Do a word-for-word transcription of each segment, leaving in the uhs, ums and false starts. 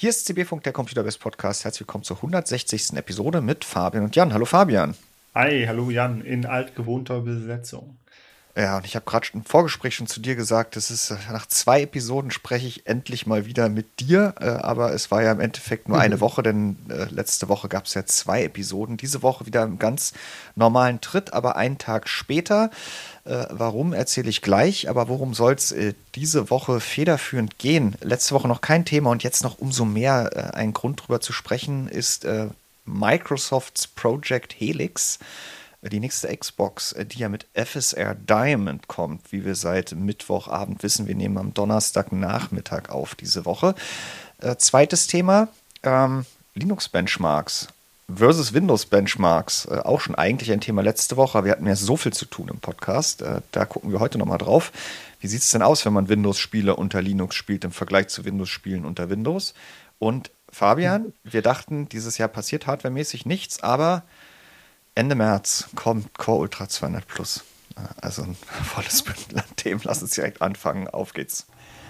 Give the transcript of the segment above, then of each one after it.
Hier ist C B-Funk, der Computerbase Podcast. Herzlich willkommen zur hundertsechzigsten Episode mit Fabian und Jan. Hallo Fabian. Hi, hallo Jan, in altgewohnter Besetzung. Ja, und ich habe gerade im Vorgespräch schon zu dir gesagt, das ist, nach zwei Episoden spreche ich endlich mal wieder mit dir, äh, aber es war ja im Endeffekt nur eine Woche, denn äh, letzte Woche gab es ja zwei Episoden. Diese Woche wieder im ganz normalen Tritt, aber einen Tag später. Äh, warum, erzähle ich gleich, aber worum soll es äh, diese Woche federführend gehen? Letzte Woche noch kein Thema und jetzt noch umso mehr äh, ein Grund drüber zu sprechen ist äh, Microsofts Project Helix. Die nächste Xbox, die ja mit F S R Diamond kommt, wie wir seit Mittwochabend wissen. Wir nehmen am Donnerstagnachmittag auf diese Woche. Äh, zweites Thema, ähm, Linux-Benchmarks versus Windows-Benchmarks. Äh, auch schon eigentlich ein Thema letzte Woche, aber wir hatten ja so viel zu tun im Podcast. Äh, da gucken wir heute nochmal drauf. Wie sieht es denn aus, wenn man Windows-Spiele unter Linux spielt im Vergleich zu Windows-Spielen unter Windows? Und Fabian, wir dachten, dieses Jahr passiert hardwaremäßig nichts, aber Ende März kommt Core Ultra zweihundert Plus. Also ein volles Bündel an Themen. Lass uns direkt anfangen. Auf geht's.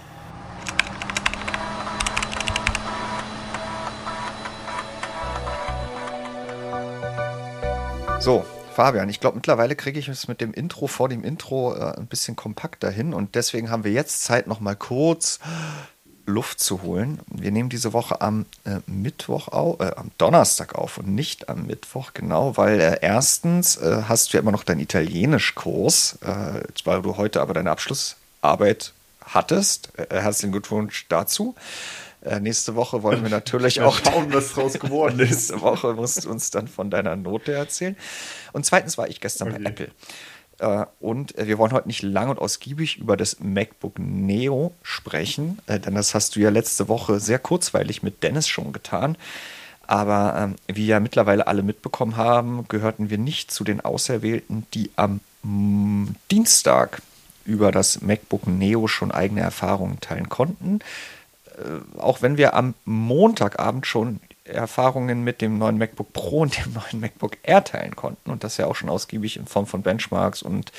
So, Fabian, ich glaube, mittlerweile kriege ich es mit dem Intro vor dem Intro äh, ein bisschen kompakter hin. Und deswegen haben wir jetzt Zeit, noch mal kurz Luft zu holen. Wir nehmen diese Woche am äh, Mittwoch auf, äh, am Donnerstag auf und nicht am Mittwoch, genau, weil äh, erstens äh, hast du ja immer noch deinen Italienischkurs, äh, weil du heute aber deine Abschlussarbeit hattest. Äh, herzlichen Glückwunsch dazu. Äh, nächste Woche wollen wir natürlich Ja, auch schauen, was draus geworden ist. Nächste Woche musst du uns dann von deiner Note erzählen. Und zweitens war ich gestern Okay. bei Apple. Und wir wollen heute nicht lang und ausgiebig über das MacBook Neo sprechen, denn das hast du ja letzte Woche sehr kurzweilig mit Dennis schon getan. Aber ähm, wie ja mittlerweile alle mitbekommen haben, gehörten wir nicht zu den Auserwählten, die am mm, Dienstag über das MacBook Neo schon eigene Erfahrungen teilen konnten. Äh, auch wenn wir am Montagabend schon Erfahrungen mit dem neuen MacBook Pro und dem neuen MacBook Air teilen konnten und das ja auch schon ausgiebig in Form von Benchmarks und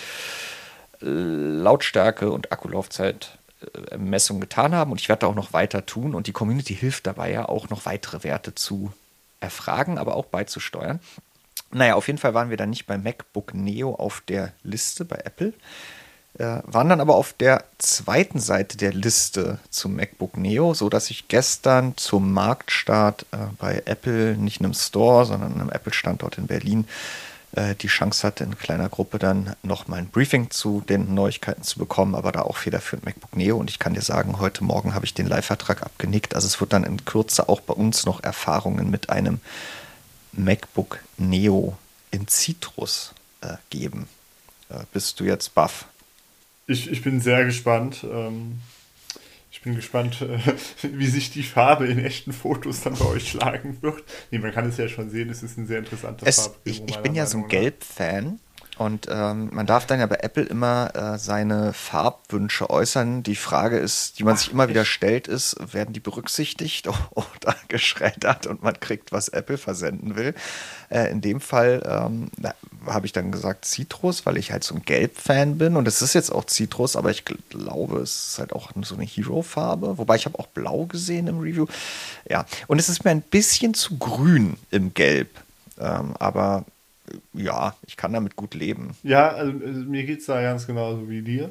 Lautstärke und Akkulaufzeit-Messung getan haben. Und ich werde da auch noch weiter tun und die Community hilft dabei ja auch noch weitere Werte zu erfragen, aber auch beizusteuern. Naja, auf jeden Fall waren wir dann nicht beim MacBook Neo auf der Liste bei Apple, Äh, waren dann aber auf der zweiten Seite der Liste zum MacBook Neo, sodass ich gestern zum Marktstart äh, bei Apple, nicht in einem Store, sondern in einem Apple-Standort in Berlin, äh, die Chance hatte, in kleiner Gruppe dann nochmal ein Briefing zu den Neuigkeiten zu bekommen, aber da auch federführend MacBook Neo. Und ich kann dir sagen, heute Morgen habe ich den Live-Vertrag abgenickt. Also es wird dann in Kürze auch bei uns noch Erfahrungen mit einem MacBook Neo in Citrus äh, geben. Äh, bist du jetzt baff? Ich, ich bin sehr gespannt. Ähm, ich bin gespannt, äh, wie sich die Farbe in echten Fotos dann bei euch schlagen wird. Nee, man kann es ja schon sehen, es ist ein sehr interessantes Es, Farbgebung. ich, ich meiner bin ja so ein Meinung nach. Gelb-Fan und ähm, man darf dann ja bei Apple immer äh, seine Farbwünsche äußern. Die Frage ist, die man sich immer wieder stellt, ist, werden die berücksichtigt oder geschreddert und man kriegt, was Apple versenden will. Äh, in dem Fall ähm, habe ich dann gesagt Citrus, weil ich halt so ein Gelb-Fan bin und es ist jetzt auch Citrus, aber ich glaube, es ist halt auch so eine Hero-Farbe, wobei ich habe auch Blau gesehen im Review. Ja, und es ist mir ein bisschen zu grün im Gelb, ähm, aber ja, ich kann damit gut leben. Ja, also, also mir geht es da ganz genauso wie dir.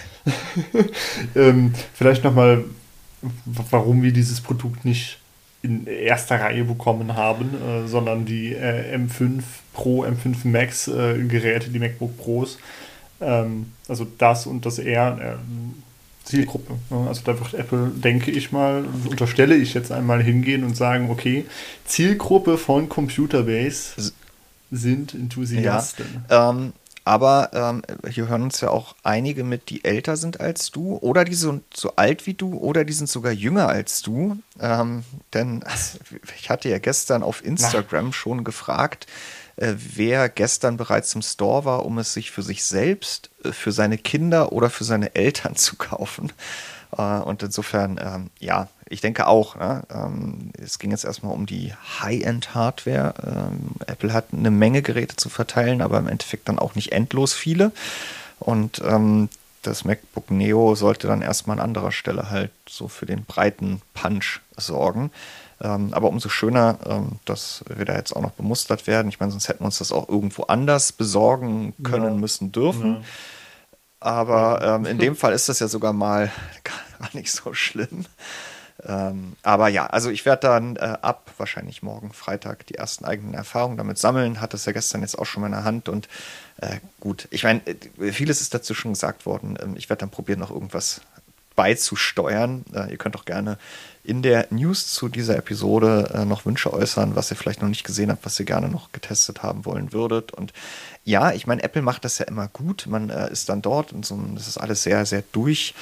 ähm, vielleicht nochmal, warum wir dieses Produkt nicht in erster Reihe bekommen haben, äh, sondern die äh, M fünf Pro, M fünf Max äh, Geräte, die MacBook Pros. Ähm, also das und das Air, äh, Zielgruppe. Ne? Also da wird Apple, denke ich mal, unterstelle ich jetzt einmal hingehen und sagen, okay, Zielgruppe von Computerbase S- sind Ja, Enthusiasten. ähm, aber ähm, hier hören uns ja auch einige mit, die älter sind als du oder die sind so alt wie du oder die sind sogar jünger als du. Ähm, denn ich hatte ja gestern auf Na, Instagram schon gefragt, äh, wer gestern bereits im Store war, um es sich für sich selbst, äh, für seine Kinder oder für seine Eltern zu kaufen. Äh, und insofern, ähm, ja, ich denke auch, ne? Ähm, es ging jetzt erstmal um die High-End-Hardware. Ähm, Apple hat eine Menge Geräte zu verteilen, aber im Endeffekt dann auch nicht endlos viele. Und ähm, das MacBook Neo sollte dann erstmal an anderer Stelle halt so für den breiten Punch sorgen. Ähm, aber umso schöner, ähm, dass wir da jetzt auch noch bemustert werden. Ich meine, sonst hätten wir uns das auch irgendwo anders besorgen können, Ja. müssen, dürfen. Ja. Aber Ja. ähm, in dem Fall ist das ja sogar mal gar nicht so schlimm. Ähm, aber ja, also ich werde dann äh, ab wahrscheinlich morgen Freitag die ersten eigenen Erfahrungen damit sammeln. Hatte es ja gestern jetzt auch schon mal in der Hand und äh, gut. Ich meine, vieles ist dazu schon gesagt worden. Ähm, ich werde dann probieren, noch irgendwas beizusteuern. Äh, ihr könnt auch gerne in der News zu dieser Episode äh, noch Wünsche äußern, was ihr vielleicht noch nicht gesehen habt, was ihr gerne noch getestet haben wollen würdet. Und ja, ich meine, Apple macht das ja immer gut. Man äh, ist dann dort und so, das ist alles sehr, sehr durch.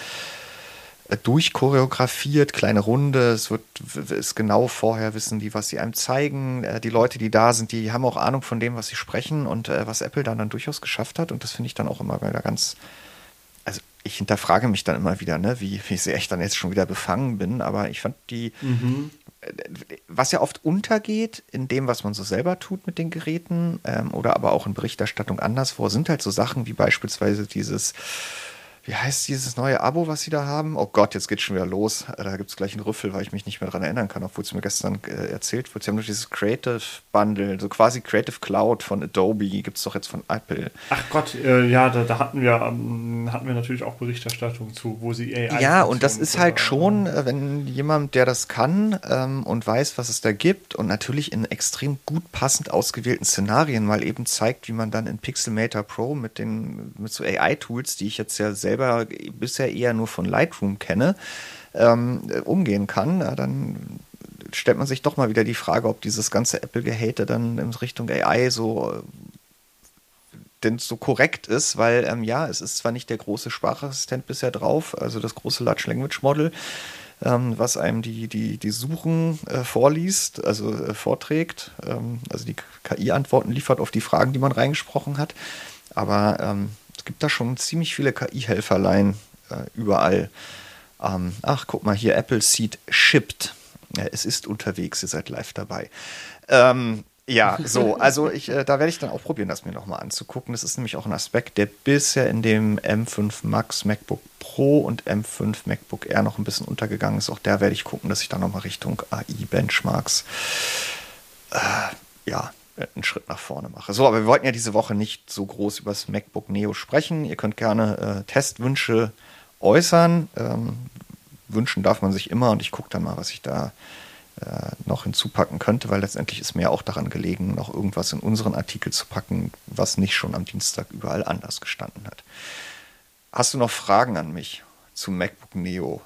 durchchoreografiert, kleine Runde, es wird ist genau vorher wissen die, was sie einem zeigen. Äh, die Leute, die da sind, die haben auch Ahnung von dem, was sie sprechen und äh, was Apple dann, dann durchaus geschafft hat. Und das finde ich dann auch immer wieder ganz, also ich hinterfrage mich dann immer wieder, ne, wie, wie sehr ich dann jetzt schon wieder befangen bin, aber ich fand die, Mhm. was ja oft untergeht in dem, was man so selber tut mit den Geräten ähm, oder aber auch in Berichterstattung anderswo, sind halt so Sachen wie beispielsweise dieses, wie heißt dieses neue Abo, was sie da haben? Oh Gott, jetzt geht's schon wieder los. Da gibt es gleich einen Rüffel, weil ich mich nicht mehr daran erinnern kann, obwohl es mir gestern äh, erzählt wurde. Sie haben nur dieses Creative Bundle, so quasi Creative Cloud von Adobe, gibt es doch jetzt von Apple. Ach Gott, äh, ja, da, da hatten wir ähm, hatten wir natürlich auch Berichterstattung zu, wo sie A I. Ja, und das ist halt schon, äh, wenn jemand, der das kann ähm, und weiß, was es da gibt und natürlich in extrem gut passend ausgewählten Szenarien mal eben zeigt, wie man dann in Pixelmator Pro mit den mit so A I-Tools, die ich jetzt ja selber bisher eher nur von Lightroom kenne, ähm, umgehen kann, ja, dann stellt man sich doch mal wieder die Frage, ob dieses ganze Apple-Gehate dann in Richtung A I so denn so korrekt ist, weil ähm, ja, es ist zwar nicht der große Sprachassistent bisher drauf, also das große Large Language Model, ähm, was einem die, die, die Suchen äh, vorliest, also äh, vorträgt, ähm, also die K I-Antworten liefert auf die Fragen, die man reingesprochen hat, aber ähm, es gibt da schon ziemlich viele K I-Helferlein äh, überall. Ähm, ach, guck mal hier, Apple Seed shipped. Ja, es ist unterwegs, ihr seid live dabei. Ähm, ja, so, also ich, äh, da werde ich dann auch probieren, das mir nochmal anzugucken. Das ist nämlich auch ein Aspekt, der bisher in dem M fünf Max MacBook Pro und M fünf MacBook Air noch ein bisschen untergegangen ist. Auch da werde ich gucken, dass ich da nochmal Richtung A I-Benchmarks äh, ja, einen Schritt nach vorne mache. So, aber wir wollten ja diese Woche nicht so groß über das MacBook Neo sprechen. Ihr könnt gerne äh, Testwünsche äußern. Ähm, wünschen darf man sich immer und ich gucke dann mal, was ich da äh, noch hinzupacken könnte, weil letztendlich ist mir auch daran gelegen, noch irgendwas in unseren Artikel zu packen, was nicht schon am Dienstag überall anders gestanden hat. Hast du noch Fragen an mich zum MacBook Neo?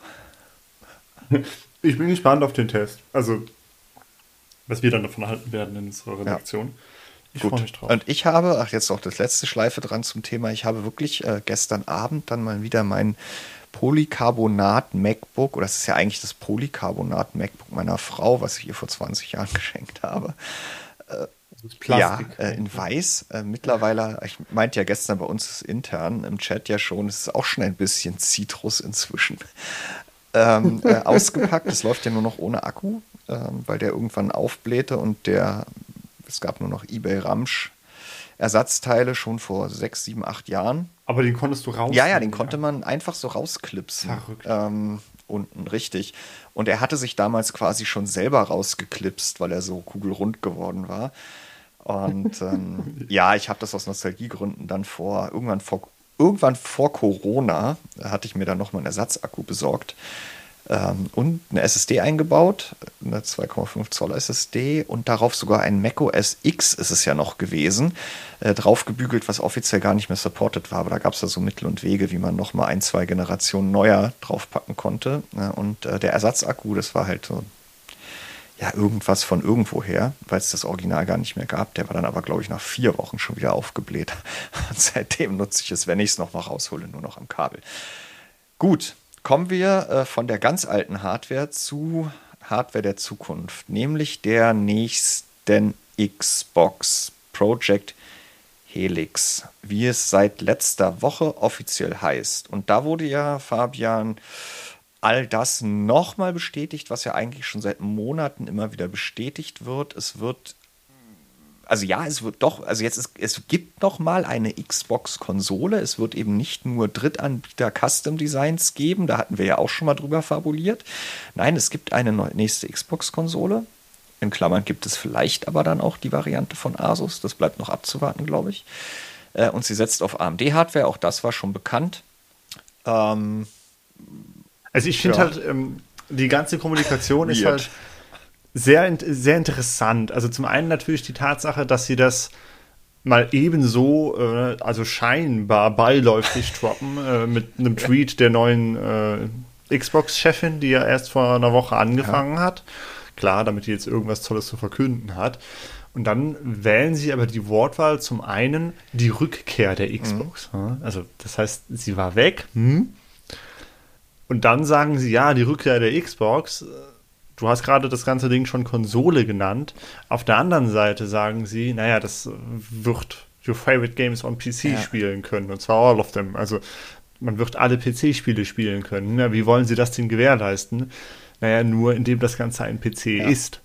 Ich bin gespannt auf den Test. Also, was wir dann davon halten werden in unserer Redaktion. Ja. Ich freue mich drauf. Und ich habe, ach jetzt noch das letzte Schleife dran zum Thema, ich habe wirklich äh, gestern Abend dann mal wieder mein Polycarbonat MacBook, oder das ist ja eigentlich das Polycarbonat MacBook meiner Frau, was ich ihr vor zwanzig Jahren geschenkt habe. Äh, Plastik. Ja, äh, in weiß. Äh, mittlerweile, ich meinte ja gestern bei uns intern im Chat ja schon, es ist auch schon ein bisschen Zitrus inzwischen. ähm, äh, ausgepackt, es läuft ja nur noch ohne Akku, ähm, weil der irgendwann aufblähte und der, es gab nur noch eBay Ramsch Ersatzteile schon vor sechs, sieben, acht Jahren. Aber den konntest du raus? Ja, ja, den konnte man einfach so rausklipsen. Verrückt. Ähm, unten, richtig. Und er hatte sich damals quasi schon selber rausgeklipst, weil er so kugelrund geworden war. Und ähm, ja, ich habe das aus Nostalgiegründen dann vor, irgendwann vor, irgendwann vor Corona, hatte ich mir dann nochmal einen Ersatzakku besorgt. Ähm, und eine S S D eingebaut, eine zwei Komma fünf Zoll S S D und darauf sogar ein macOS X ist es ja noch gewesen, äh, draufgebügelt, was offiziell gar nicht mehr supported war, aber da gab es ja so Mittel und Wege, wie man nochmal ein, zwei Generationen neuer draufpacken konnte. Ja, und äh, der Ersatzakku, das war halt so, ja, irgendwas von irgendwoher, weil es das Original gar nicht mehr gab. Der war dann aber, glaube ich, nach vier Wochen schon wieder aufgebläht. Und seitdem nutze ich es, wenn ich es noch mal raushole, nur noch am Kabel. Gut. Kommen wir äh, von der ganz alten Hardware zu Hardware der Zukunft, nämlich der nächsten Xbox, Project Helix, wie es seit letzter Woche offiziell heißt. Und da wurde ja, Fabian, all das nochmal bestätigt, was ja eigentlich schon seit Monaten immer wieder bestätigt wird. Es wird also ja, es wird doch, also jetzt ist, es gibt noch mal eine Xbox-Konsole. Es wird eben nicht nur Drittanbieter-Custom-Designs geben, da hatten wir ja auch schon mal drüber fabuliert. Nein, es gibt eine neu- nächste Xbox-Konsole. In Klammern gibt es vielleicht aber dann auch die Variante von Asus. Das bleibt noch abzuwarten, glaube ich. Äh, und sie setzt auf A M D-Hardware, auch das war schon bekannt. Ähm, Also ich finde Ja. halt, ähm, die ganze Kommunikation ist Weird. halt sehr, in- sehr interessant. Also zum einen natürlich die Tatsache, dass sie das mal ebenso, äh, also scheinbar beiläufig droppen, äh, mit einem Tweet der neuen äh, Xbox-Chefin, die ja erst vor einer Woche angefangen hat. Klar, damit die jetzt irgendwas Tolles zu verkünden hat. Und dann wählen sie aber die Wortwahl zum einen die Rückkehr der Xbox. Ja? Also das heißt, sie war weg. Hm? Und dann sagen sie, ja, die Rückkehr der Xbox. Du hast gerade das ganze Ding schon Konsole genannt. Auf der anderen Seite sagen sie, naja, das wird your favorite games on P C Ja. spielen können. Und zwar all of them. Also man wird alle P C-Spiele spielen können. Ja, wie wollen sie das denn gewährleisten? Naja, nur indem das Ganze ein P C Ja. ist.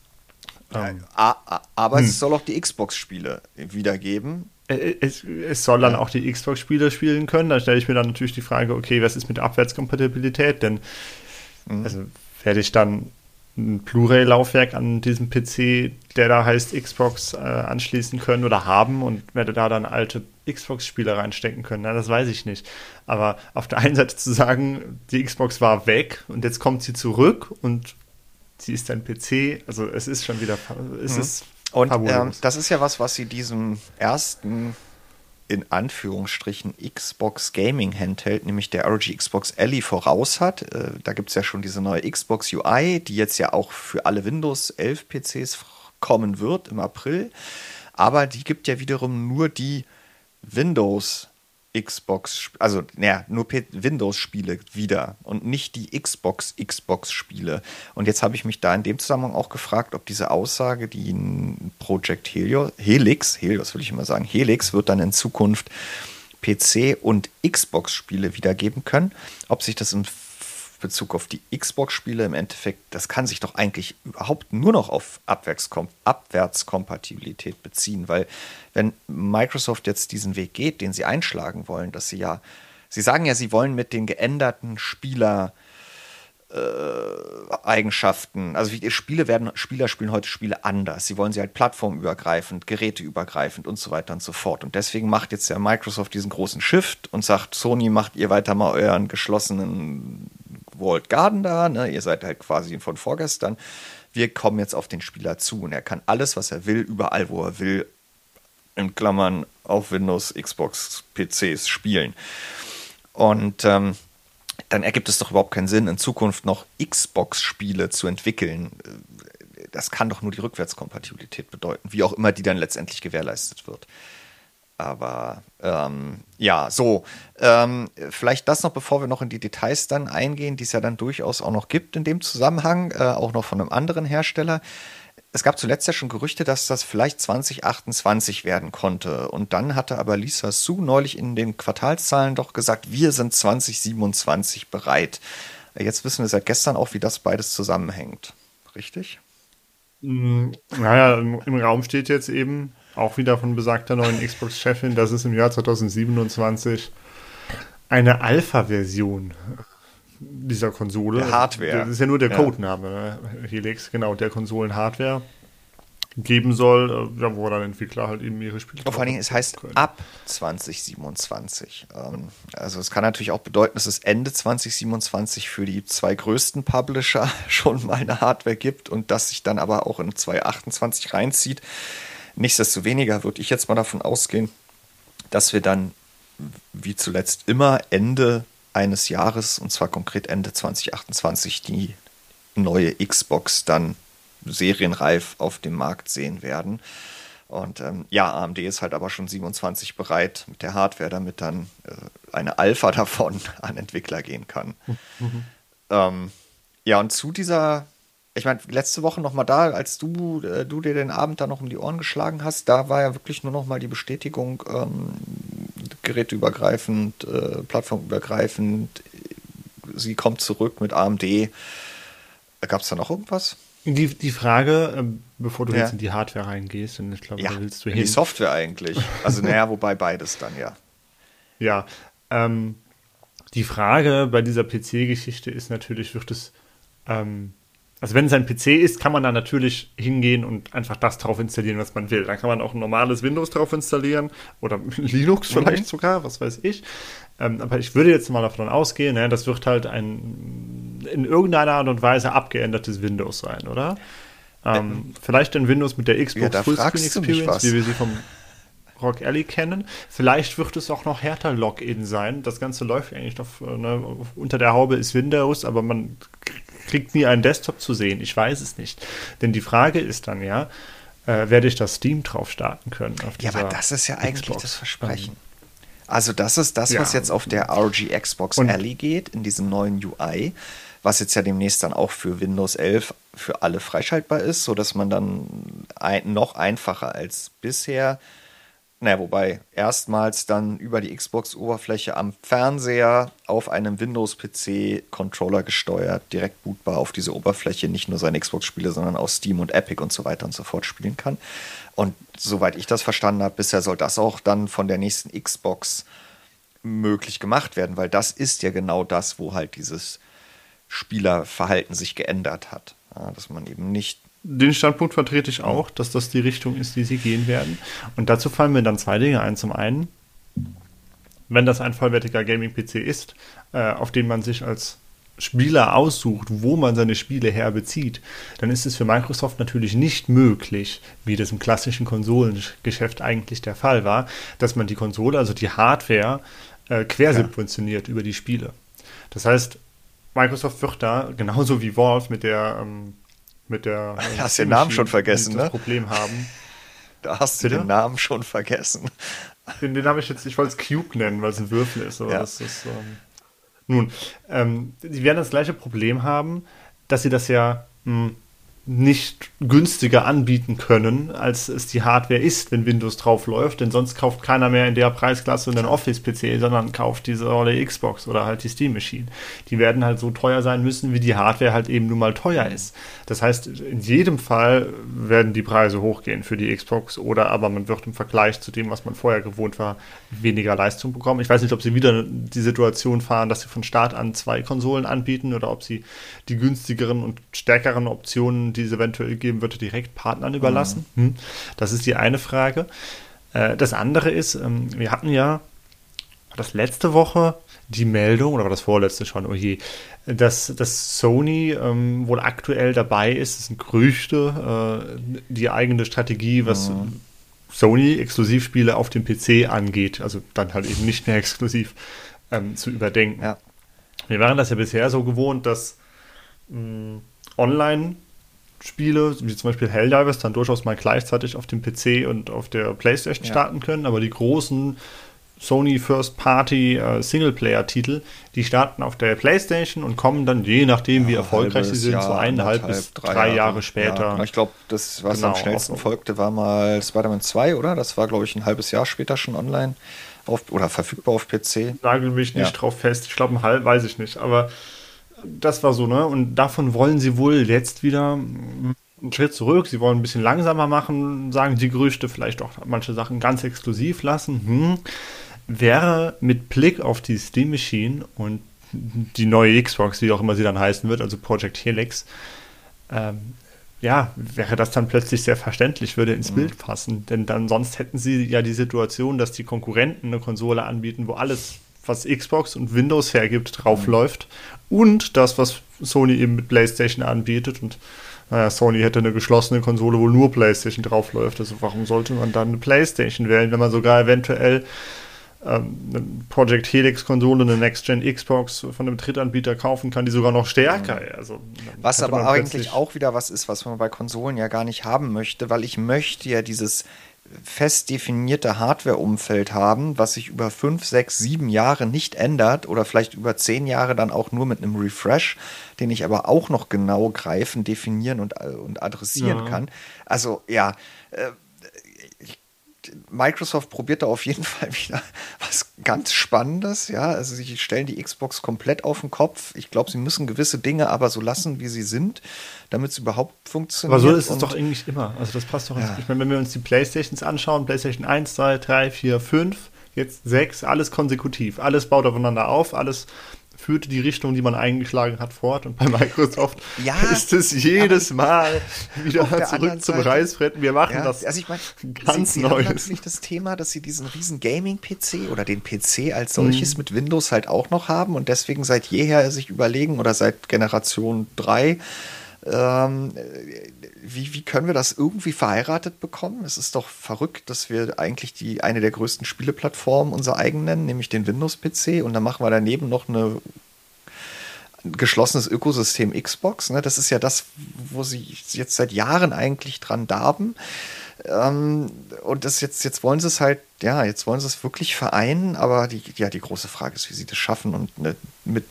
Ähm, a- a- aber Hm. es soll auch die Xbox-Spiele wiedergeben. Äh, Es, es soll dann Ja. auch die Xbox-Spieler spielen können. Da stelle ich mir dann natürlich die Frage, okay, was ist mit Abwärtskompatibilität? Denn Mhm. also werde ich dann ein Blu-ray-Laufwerk an diesem P C, der da heißt Xbox, äh, anschließen können oder haben und werde da dann alte Xbox-Spiele reinstecken können. Na, das weiß ich nicht. Aber auf der einen Seite zu sagen, die Xbox war weg und jetzt kommt sie zurück und sie ist ein P C, also es ist schon wieder, es ist Und ähm, fabulös. das ist ja was, was sie diesem ersten, in Anführungsstrichen, Xbox Gaming Handheld, nämlich der R O G Xbox Ellie, voraus hat. Äh, da gibt es ja schon diese neue Xbox U I, die jetzt ja auch für alle Windows elf P Cs kommen wird im April. Aber die gibt ja wiederum nur die Windows Xbox, also naja, nur P- Windows-Spiele wieder und nicht die Xbox-Xbox-Spiele. Und jetzt habe ich mich da in dem Zusammenhang auch gefragt, ob diese Aussage, die ein Project Helio, Helix, Helios will ich immer sagen, Helix wird dann in Zukunft P C- und Xbox-Spiele wiedergeben können, ob sich das in Bezug auf die Xbox-Spiele im Endeffekt, das kann sich doch eigentlich überhaupt nur noch auf Abwärtskom Abwärtskompatibilität beziehen, weil wenn Microsoft jetzt diesen Weg geht, den sie einschlagen wollen, dass sie ja, sie sagen ja, sie wollen mit den geänderten Spieler Eigenschaften, also wie Spiele werden, Spieler spielen heute Spiele anders. Sie wollen sie halt plattformübergreifend, geräteübergreifend und so weiter und so fort. Und deswegen macht jetzt ja Microsoft diesen großen Shift und sagt, Sony, macht ihr weiter mal euren geschlossenen Walled Garden da, ne? Ihr seid halt quasi von vorgestern. Wir kommen jetzt auf den Spieler zu und er kann alles, was er will, überall, wo er will, in Klammern auf Windows, Xbox, P Cs spielen. Und ähm, dann ergibt es doch überhaupt keinen Sinn, in Zukunft noch Xbox-Spiele zu entwickeln. Das kann doch nur die Rückwärtskompatibilität bedeuten, wie auch immer die dann letztendlich gewährleistet wird. Aber ähm, ja, so. Ähm, vielleicht das noch, bevor wir noch in die Details dann eingehen, die es ja dann durchaus auch noch gibt in dem Zusammenhang, äh, auch noch von einem anderen Hersteller. Es gab zuletzt ja schon Gerüchte, dass das vielleicht zwanzig achtundzwanzig werden konnte. Und dann hatte aber Lisa Su neulich in den Quartalszahlen doch gesagt, wir sind zwanzig siebenundzwanzig bereit. Jetzt wissen wir seit gestern auch, wie das beides zusammenhängt. Richtig? Mm, Naja, im, im Raum steht jetzt eben auch wieder von besagter neuen Xbox-Chefin, dass es im Jahr zwanzig siebenundzwanzig eine Alpha-Version dieser Konsole, Der Hardware. das ist ja nur der Ja. Codename, ne? Helix, genau, der Konsolen-Hardware geben soll, äh, ja, wo dann Entwickler halt eben ihre Spiele Und vor allen Dingen, es heißt können. ab zwanzig siebenundzwanzig. Ähm, also es kann natürlich auch bedeuten, dass es Ende zwanzig siebenundzwanzig für die zwei größten Publisher schon mal eine Hardware gibt und das sich dann aber auch in zwanzig achtundzwanzig reinzieht. Nichtsdestoweniger würde ich jetzt mal davon ausgehen, dass wir dann wie zuletzt immer Ende eines Jahres, und zwar konkret Ende zwanzig achtundzwanzig, die neue Xbox dann serienreif auf dem Markt sehen werden. Und ähm, ja, A M D ist halt aber schon siebenundzwanzig bereit mit der Hardware, damit dann äh, eine Alpha davon an Entwickler gehen kann. Mhm. Ähm, ja, und zu dieser, ich meine, letzte Woche noch mal da, als du, äh, du dir den Abend da noch um die Ohren geschlagen hast, da war ja wirklich nur noch mal die Bestätigung, ähm, geräteübergreifend, äh, plattformübergreifend, sie kommt zurück mit A M D. Gab es da noch irgendwas? Die, die Frage, ähm, bevor du Ja. jetzt in die Hardware reingehst, und ich glaube, Ja, da willst du in die hin. Software eigentlich. Also naja, wobei beides dann, ja. Ja, ähm, die Frage bei dieser P C-Geschichte ist natürlich, wird es, ähm, also wenn es ein P C ist, kann man da natürlich hingehen und einfach das drauf installieren, was man will. Dann kann man auch ein normales Windows drauf installieren oder Linux vielleicht Mhm. sogar, was weiß ich. Ähm, aber ich würde jetzt mal davon ausgehen, ne, das wird halt ein in irgendeiner Art und Weise abgeändertes Windows sein, oder? Ähm, vielleicht ein Windows mit der Ja, Xbox da Fullscreen fragst du mich Experience, was. wie wir sie vom Rock Alley kennen. Vielleicht wird es auch noch härter Login sein. Das Ganze läuft eigentlich noch, ne, unter der Haube ist Windows, aber man kriegt nie einen Desktop zu sehen. Ich weiß es nicht. Denn die Frage ist dann ja, äh, werde ich das Steam drauf starten können? Auf Ja, dieser aber das ist ja eigentlich Xbox? das Versprechen. Also das ist das, Ja. was jetzt auf der R G Xbox Und- Alley geht, in diesem neuen U I, was jetzt ja demnächst dann auch für Windows elf für alle freischaltbar ist, sodass man dann ein, noch einfacher als bisher, naja, wobei erstmals dann über die Xbox-Oberfläche am Fernseher auf einem Windows-P C Controller gesteuert, direkt bootbar auf diese Oberfläche nicht nur seine Xbox-Spiele, sondern auch Steam und Epic und so weiter und so fort spielen kann. Und soweit ich das verstanden habe, bisher soll das auch dann von der nächsten Xbox möglich gemacht werden, weil das ist ja genau das, wo halt dieses Spielerverhalten sich geändert hat. Ja, dass man eben nicht Den Standpunkt vertrete ich auch, dass das die Richtung ist, die sie gehen werden. Und dazu fallen mir dann zwei Dinge ein. Zum einen, wenn das ein vollwertiger Gaming-P C ist, äh, auf den man sich als Spieler aussucht, wo man seine Spiele herbezieht, dann ist es für Microsoft natürlich nicht möglich, wie das im klassischen Konsolengeschäft eigentlich der Fall war, dass man die Konsole, also die Hardware, äh, quersubventioniert über die Spiele. Das heißt, Microsoft wird da, genauso wie Valve mit der ähm, mit der äh, Hast den Namen schon vergessen, das ne? Problem haben. Da hast du Bitte? den Namen schon vergessen. Den, den habe ich jetzt, ich wollte es Cube nennen, weil es ein Würfel ist, aber Ja. das ist, ähm, nun, ähm, die werden das gleiche Problem haben, dass sie das ja mh, nicht günstiger anbieten können, als es die Hardware ist, wenn Windows drauf läuft, denn sonst kauft keiner mehr in der Preisklasse einen Office-P C, sondern kauft diese olle Xbox oder halt die Steam Machine. Die werden halt so teuer sein müssen, wie die Hardware halt eben nun mal teuer ist. Das heißt, in jedem Fall werden die Preise hochgehen für die Xbox oder aber man wird im Vergleich zu dem, was man vorher gewohnt war, weniger Leistung bekommen. Ich weiß nicht, ob sie wieder die Situation fahren, dass sie von Start an zwei Konsolen anbieten oder ob sie die günstigeren und stärkeren Optionen, die es eventuell geben würde, direkt Partnern überlassen. Mhm. Hm. Das ist die eine Frage. Äh, das andere ist, ähm, wir hatten ja war das letzte Woche die Meldung, oder war das vorletzte schon, oh je, dass, dass Sony ähm, wohl aktuell dabei ist, das sind Gerüchte, äh, die eigene Strategie, was mhm. Sony-Exklusivspiele auf dem P C angeht, also dann halt eben nicht mehr exklusiv, ähm, zu überdenken. Ja. Wir waren das ja bisher so gewohnt, dass mh, Online- Spiele, wie zum Beispiel Helldivers, dann durchaus mal gleichzeitig auf dem P C und auf der PlayStation Ja. starten können, aber die großen Sony First-Party äh, Singleplayer-Titel, die starten auf der PlayStation und kommen dann, je nachdem, ja, wie erfolgreich sie sind, Jahr, so eineinhalb bis drei Jahre, Jahre später. Ja, ich glaube, das, was genau, am schnellsten so. folgte, war mal Spider-Man zwei, oder? Das war, glaube ich, ein halbes Jahr später schon online auf, oder verfügbar auf P C. Nagel mich nicht ja. drauf fest, ich glaube, ein halb, weiß ich nicht, aber das war so, ne? Und davon wollen sie wohl jetzt wieder einen Schritt zurück. Sie wollen ein bisschen langsamer machen, sagen die Gerüchte, vielleicht auch manche Sachen ganz exklusiv lassen. Hm. Wäre mit Blick auf die Steam Machine und die neue Xbox, wie auch immer sie dann heißen wird, also Project Helix, ähm, ja, wäre das dann plötzlich sehr verständlich, würde ins mhm. Bild passen. Denn dann sonst hätten sie ja die Situation, dass die Konkurrenten eine Konsole anbieten, wo alles, was Xbox und Windows hergibt, draufläuft. Mhm. Und das, was Sony eben mit PlayStation anbietet. Und naja, Sony hätte eine geschlossene Konsole, wo nur PlayStation draufläuft. Also warum sollte man dann eine PlayStation wählen, wenn man sogar eventuell ähm, eine Project Helix-Konsole, eine Next-Gen Xbox von einem Drittanbieter kaufen kann, die sogar noch stärker ist. Also, was aber eigentlich auch wieder was ist, was man bei Konsolen ja gar nicht haben möchte, weil ich möchte ja dieses fest definierte Hardware-Umfeld haben, was sich über fünf, sechs, sieben Jahre nicht ändert oder vielleicht über zehn Jahre dann auch nur mit einem Refresh, den ich aber auch noch genau greifen, definieren und, und adressieren ja. kann. Also ja, äh, ich Microsoft probiert da auf jeden Fall wieder was ganz Spannendes, ja. Also sie stellen die Xbox komplett auf den Kopf. Ich glaube, sie müssen gewisse Dinge aber so lassen, wie sie sind, damit es überhaupt funktioniert. Aber so ist es Und doch eigentlich immer. Also das passt doch. Ja. Ich meine, wenn wir uns die Playstations anschauen, Playstation eins, zwei, drei, vier, fünf, jetzt sechs, alles konsekutiv. Alles baut aufeinander auf, alles führte die Richtung, die man eingeschlagen hat, fort. Und bei Microsoft ja, ist es jedes Mal wieder zurück zum Seite, Reißbrett. Wir machen ja, das also ich mein, ganz sie, sie Neues. haben natürlich das Thema, dass sie diesen riesen Gaming-P C oder den P C als solches mhm. mit Windows halt auch noch haben und deswegen seit jeher sich überlegen oder seit Generation drei, ähm, wie, wie können wir das irgendwie verheiratet bekommen? Es ist doch verrückt, dass wir eigentlich die eine der größten Spieleplattformen unser eigen nennen, nämlich den Windows-P C und dann machen wir daneben noch eine geschlossenes Ökosystem Xbox. Ne? Das ist ja das, wo sie jetzt seit Jahren eigentlich dran darben. Ähm, und das jetzt, jetzt wollen sie es halt, ja, jetzt wollen sie es wirklich vereinen, aber die, ja, die große Frage ist, wie sie das schaffen und ne, mit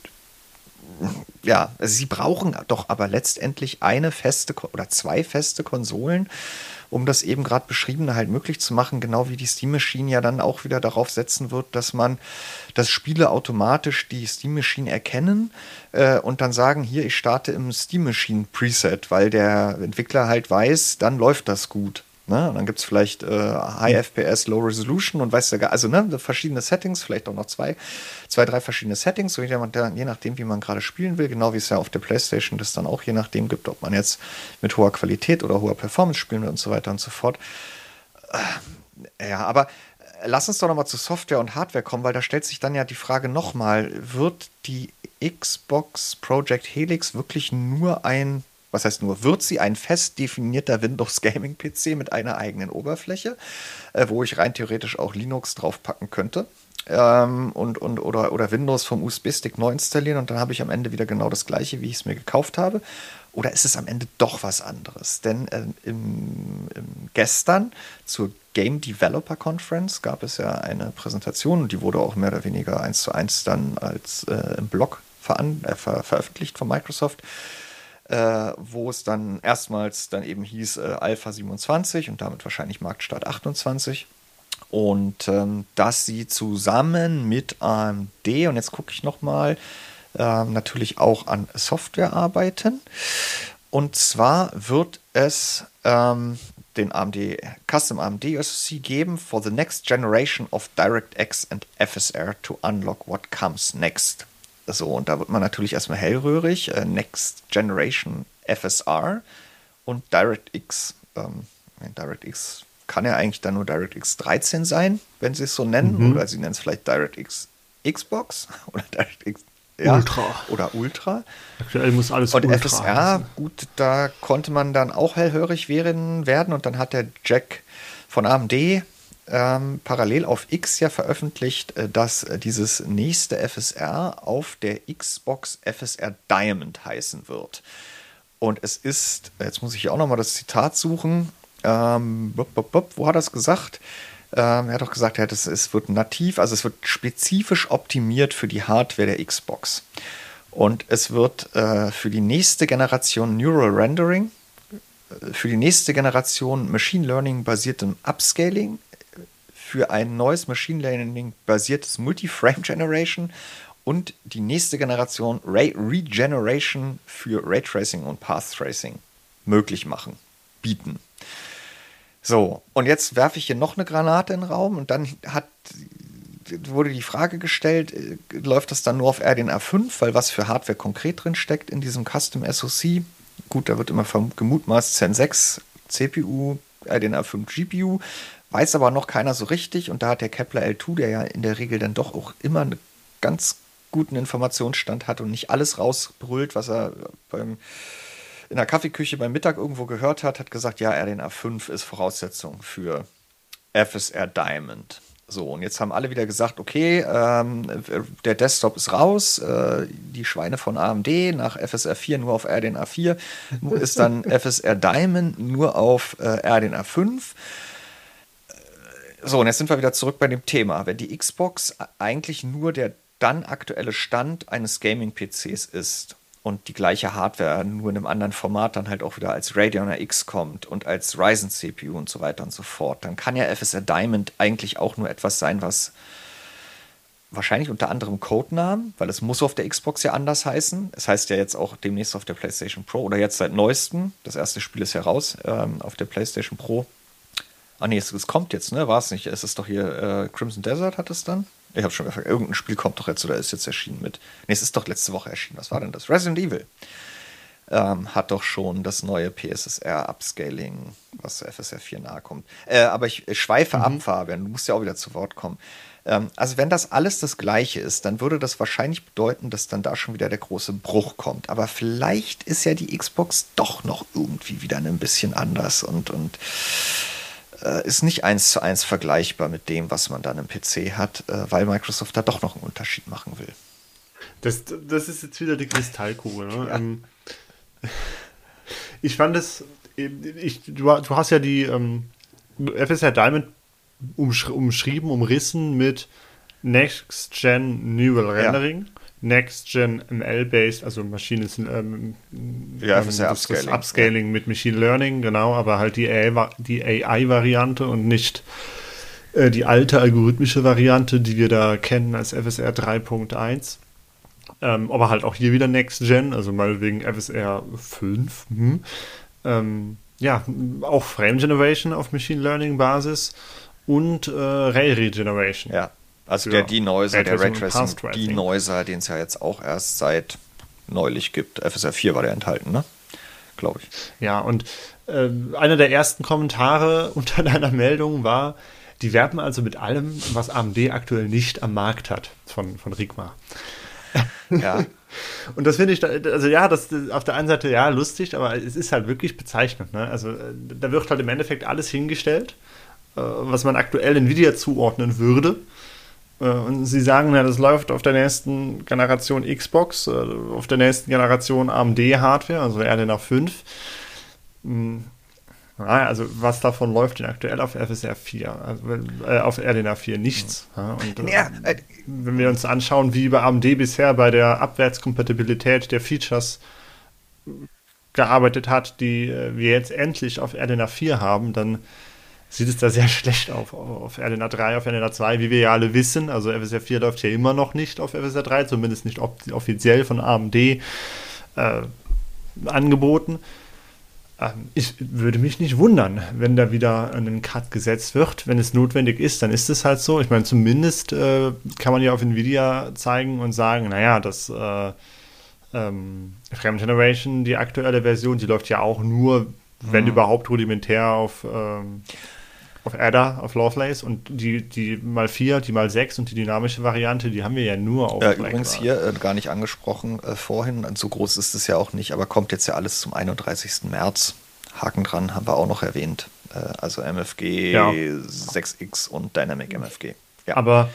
ja, also sie brauchen doch aber letztendlich eine feste oder zwei feste Konsolen, um das eben gerade Beschriebene halt möglich zu machen, genau wie die Steam Machine ja dann auch wieder darauf setzen wird, dass man, dass Spiele automatisch die Steam Machine erkennen äh, und dann sagen, hier, ich starte im Steam Machine Preset, weil der Entwickler halt weiß, dann läuft das gut. Ne? Und dann gibt es vielleicht äh, High F P S, Low Resolution und weiß ja gar, also ne, verschiedene Settings, vielleicht auch noch zwei, zwei, drei verschiedene Settings, so je, je nachdem, wie man gerade spielen will, genau wie es ja auf der PlayStation das dann auch je nachdem gibt, ob man jetzt mit hoher Qualität oder hoher Performance spielen will und so weiter und so fort. Äh, ja, aber lass uns doch nochmal zu Software und Hardware kommen, weil da stellt sich dann ja die Frage nochmal, wird die Xbox Project Helix wirklich nur ein Was heißt nur, wird sie ein fest definierter Windows-Gaming-P C mit einer eigenen Oberfläche, äh, wo ich rein theoretisch auch Linux draufpacken könnte ähm, und, und, oder, oder Windows vom U S B-Stick neu installieren und dann habe ich am Ende wieder genau das gleiche, wie ich es mir gekauft habe? Oder ist es am Ende doch was anderes? Denn äh, im, im gestern zur Game Developer Conference gab es ja eine Präsentation und die wurde auch mehr oder weniger eins zu eins dann als äh, im Blog veran äh, ver veröffentlicht von Microsoft. Äh, wo es dann erstmals dann eben hieß äh, Alpha siebenundzwanzig und damit wahrscheinlich Marktstart achtundzwanzig und ähm, dass sie zusammen mit A M D und jetzt gucke ich nochmal ähm, natürlich auch an Software arbeiten und zwar wird es ähm, den A M D Custom A M D S O C geben for the next generation of DirectX and F S R to unlock what comes next. So, und da wird man natürlich erstmal hellröhrig. Äh, Next Generation F S R und DirectX. Ähm, DirectX kann ja eigentlich dann nur DirectX dreizehn sein, wenn sie es so nennen. Mhm. Oder sie nennen es vielleicht DirectX Xbox oder DirectX ja, Ultra. Oder Ultra. Aktuell muss alles und Ultra F S R, heißen. Gut, da konnte man dann auch hellhörig werden, werden. Und dann hat der Jack von A M D Ähm, parallel auf X ja veröffentlicht, äh, dass äh, dieses nächste F S R auf der Xbox F S R Diamond heißen wird. Und es ist, jetzt muss ich hier auch nochmal das Zitat suchen, ähm, bop, bop, bop, wo hat er es gesagt? Ähm, er hat doch gesagt, ja, das, es wird nativ, also es wird spezifisch optimiert für die Hardware der Xbox. Und es wird äh, für die nächste Generation Neural Rendering, äh, für die nächste Generation Machine Learning basiertem Upscaling, für ein neues Machine Learning-basiertes Multi-Frame Generation und die nächste Generation Ray Regeneration für Raytracing und Path Tracing möglich machen, bieten. So, und jetzt werfe ich hier noch eine Granate in den Raum und dann hat, wurde die Frage gestellt, läuft das dann nur auf R D N A fünf, weil was für Hardware konkret drin steckt in diesem Custom S O C? Gut, da wird immer gemutmaßt Zen sechs C P U, R D N A fünf G P U, weiß aber noch keiner so richtig und da hat der Kepler L zwei, der ja in der Regel dann doch auch immer einen ganz guten Informationsstand hat und nicht alles rausbrüllt, was er beim, in der Kaffeeküche beim Mittag irgendwo gehört hat, hat gesagt, ja, R D N A fünf ist Voraussetzung für F S R Diamond. So, und jetzt haben alle wieder gesagt, okay, ähm, der Desktop ist raus, äh, die Schweine von A M D nach F S R vier nur auf R D N A vier, ist dann F S R Diamond nur auf äh, R D N A fünf. So, und jetzt sind wir wieder zurück bei dem Thema. Wenn die Xbox eigentlich nur der dann aktuelle Stand eines Gaming-P Cs ist und die gleiche Hardware nur in einem anderen Format dann halt auch wieder als Radeon R X kommt und als Ryzen C P U und so weiter und so fort, dann kann ja F S R Diamond eigentlich auch nur etwas sein, was wahrscheinlich unter anderem Codenamen, weil es muss auf der Xbox ja anders heißen. Es heißt ja jetzt auch demnächst auf der PlayStation Pro oder jetzt seit neuestem. Das erste Spiel ist ja raus ähm, auf der PlayStation Pro. Ah nee, es, es kommt jetzt, ne? War es nicht? Es ist doch hier äh, Crimson Desert hat es dann? Ich habe schon gefragt, irgendein Spiel kommt doch jetzt oder ist jetzt erschienen mit. Nee, es ist doch letzte Woche erschienen. Was war denn das? Resident Evil ähm, hat doch schon das neue P S S R-Upscaling, was F S R vier nahe kommt. Äh, aber ich, ich schweife mhm. ab, Fabian. Du musst ja auch wieder zu Wort kommen. Ähm, also wenn das alles das Gleiche ist, dann würde das wahrscheinlich bedeuten, dass dann da schon wieder der große Bruch kommt. Aber vielleicht ist ja die Xbox doch noch irgendwie wieder ein bisschen anders und, und äh, ist nicht eins zu eins vergleichbar mit dem, was man dann im P C hat, äh, weil Microsoft da doch noch einen Unterschied machen will. Das, das ist jetzt wieder die Kristallkugel. Ne? Ja. Ähm, ich fand es, ich, du, du hast ja die ähm, F S R Diamond umsch- umschrieben, umrissen mit Next-Gen Neural Rendering, ja. Next-Gen M L-Based, also Maschinen ähm, ja, ähm, F S R das, Upscaling. das Upscaling ja. mit Machine Learning, genau, aber halt die A I-Variante und nicht äh, die alte algorithmische Variante, die wir da kennen als F S R drei Punkt eins. Ähm, aber halt auch hier wieder Next-Gen, also meinetwegen F S R fünf. Hm. Ähm, ja, auch Frame Generation auf Machine Learning Basis und äh, Ray Regeneration. Ja, also der Denoiser, der Raytracing Denoiser, den es ja jetzt auch erst seit neulich gibt. F S R vier war der enthalten, ne? Glaube ich. Ja, und äh, einer der ersten Kommentare unter deiner Meldung war, die werben also mit allem, was A M D aktuell nicht am Markt hat, von, von Rigma. Ja. Und das finde ich, also ja, das auf der einen Seite ja lustig, aber es ist halt wirklich bezeichnend. Ne? Also da wird halt im Endeffekt alles hingestellt, äh, was man aktuell Nvidia zuordnen würde. Äh, und sie sagen, ja, das läuft auf der nächsten Generation Xbox, äh, auf der nächsten Generation A M D-Hardware, also R D N A fünf. Hm. Ja, also was davon läuft denn aktuell auf F S R vier, also, äh, auf R D N A vier nichts. Ja, und, äh, ja, äh, wenn wir uns anschauen, wie bei A M D bisher bei der Abwärtskompatibilität der Features gearbeitet hat, die äh, wir jetzt endlich auf R D N A vier haben, dann sieht es da sehr schlecht auf, auf R D N A drei, auf R D N A zwei, wie wir ja alle wissen. Also F S R vier läuft ja immer noch nicht auf F S R drei, zumindest nicht offiziell von A M D äh, angeboten. Ich würde mich nicht wundern, wenn da wieder ein Cut gesetzt wird. Wenn es notwendig ist, dann ist es halt so. Ich meine, zumindest äh, kann man ja auf Nvidia zeigen und sagen, naja, das äh, ähm, Frame Generation, die aktuelle Version, die läuft ja auch nur, wenn mhm. überhaupt rudimentär auf, ähm, auf Ada, auf Lovelace. Und die, die mal vier, die mal sechs und die dynamische Variante, die haben wir ja nur auf äh, Übrigens hier äh, gar nicht angesprochen äh, vorhin, so groß ist es ja auch nicht, aber kommt jetzt ja alles zum einunddreißigsten März. Haken dran, haben wir auch noch erwähnt. Äh, also M F G ja. sechs X und Dynamic M F G. Ja. Aber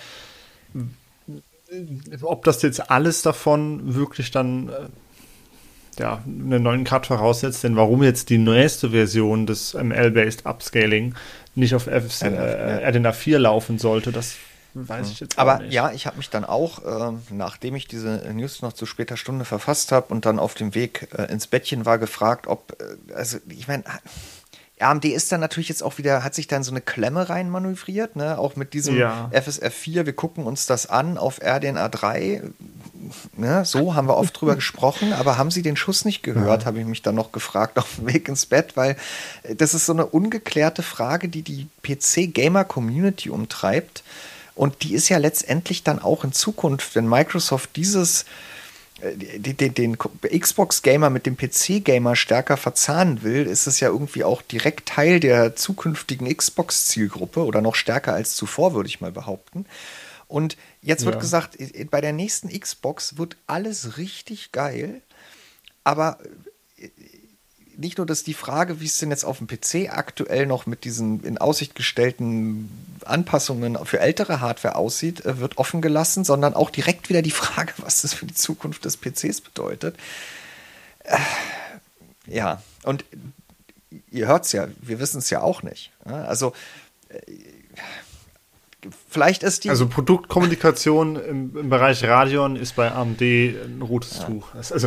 ob das jetzt alles davon wirklich dann äh, ja, einen neuen Cut voraussetzt, denn warum jetzt die neueste Version des M L-Based Upscaling nicht auf F S, äh, R D N A vier laufen sollte, das weiß ich jetzt Aber auch nicht. Ja, ich habe mich dann auch, äh, nachdem ich diese News noch zu später Stunde verfasst habe und dann auf dem Weg äh, ins Bettchen war, gefragt, ob, äh, also ich meine, A M D ist dann natürlich jetzt auch wieder, hat sich dann so eine Klemme rein manövriert, ne? Auch mit diesem ja. F S R vier, wir gucken uns das an auf R D N A drei. Ne? So haben wir oft drüber gesprochen, aber haben Sie den Schuss nicht gehört, ja. habe ich mich dann noch gefragt auf dem Weg ins Bett, weil das ist so eine ungeklärte Frage, die die P C-Gamer-Community umtreibt. Und die ist ja letztendlich dann auch in Zukunft, wenn Microsoft dieses, den, den, den Xbox-Gamer mit dem P C-Gamer stärker verzahnen will, ist es ja irgendwie auch direkt Teil der zukünftigen Xbox-Zielgruppe oder noch stärker als zuvor, würde ich mal behaupten. Und jetzt wird ja. gesagt, bei der nächsten Xbox wird alles richtig geil, aber nicht nur, dass die Frage, wie es denn jetzt auf dem P C aktuell noch mit diesen in Aussicht gestellten Anpassungen für ältere Hardware aussieht, wird offen gelassen, sondern auch direkt wieder die Frage, was das für die Zukunft des P Cs bedeutet. Äh, ja, und ihr hört es ja, wir wissen es ja auch nicht. Also vielleicht ist die... Also Produktkommunikation im, im Bereich Radeon ist bei A M D ein rotes ja. Tuch. Also,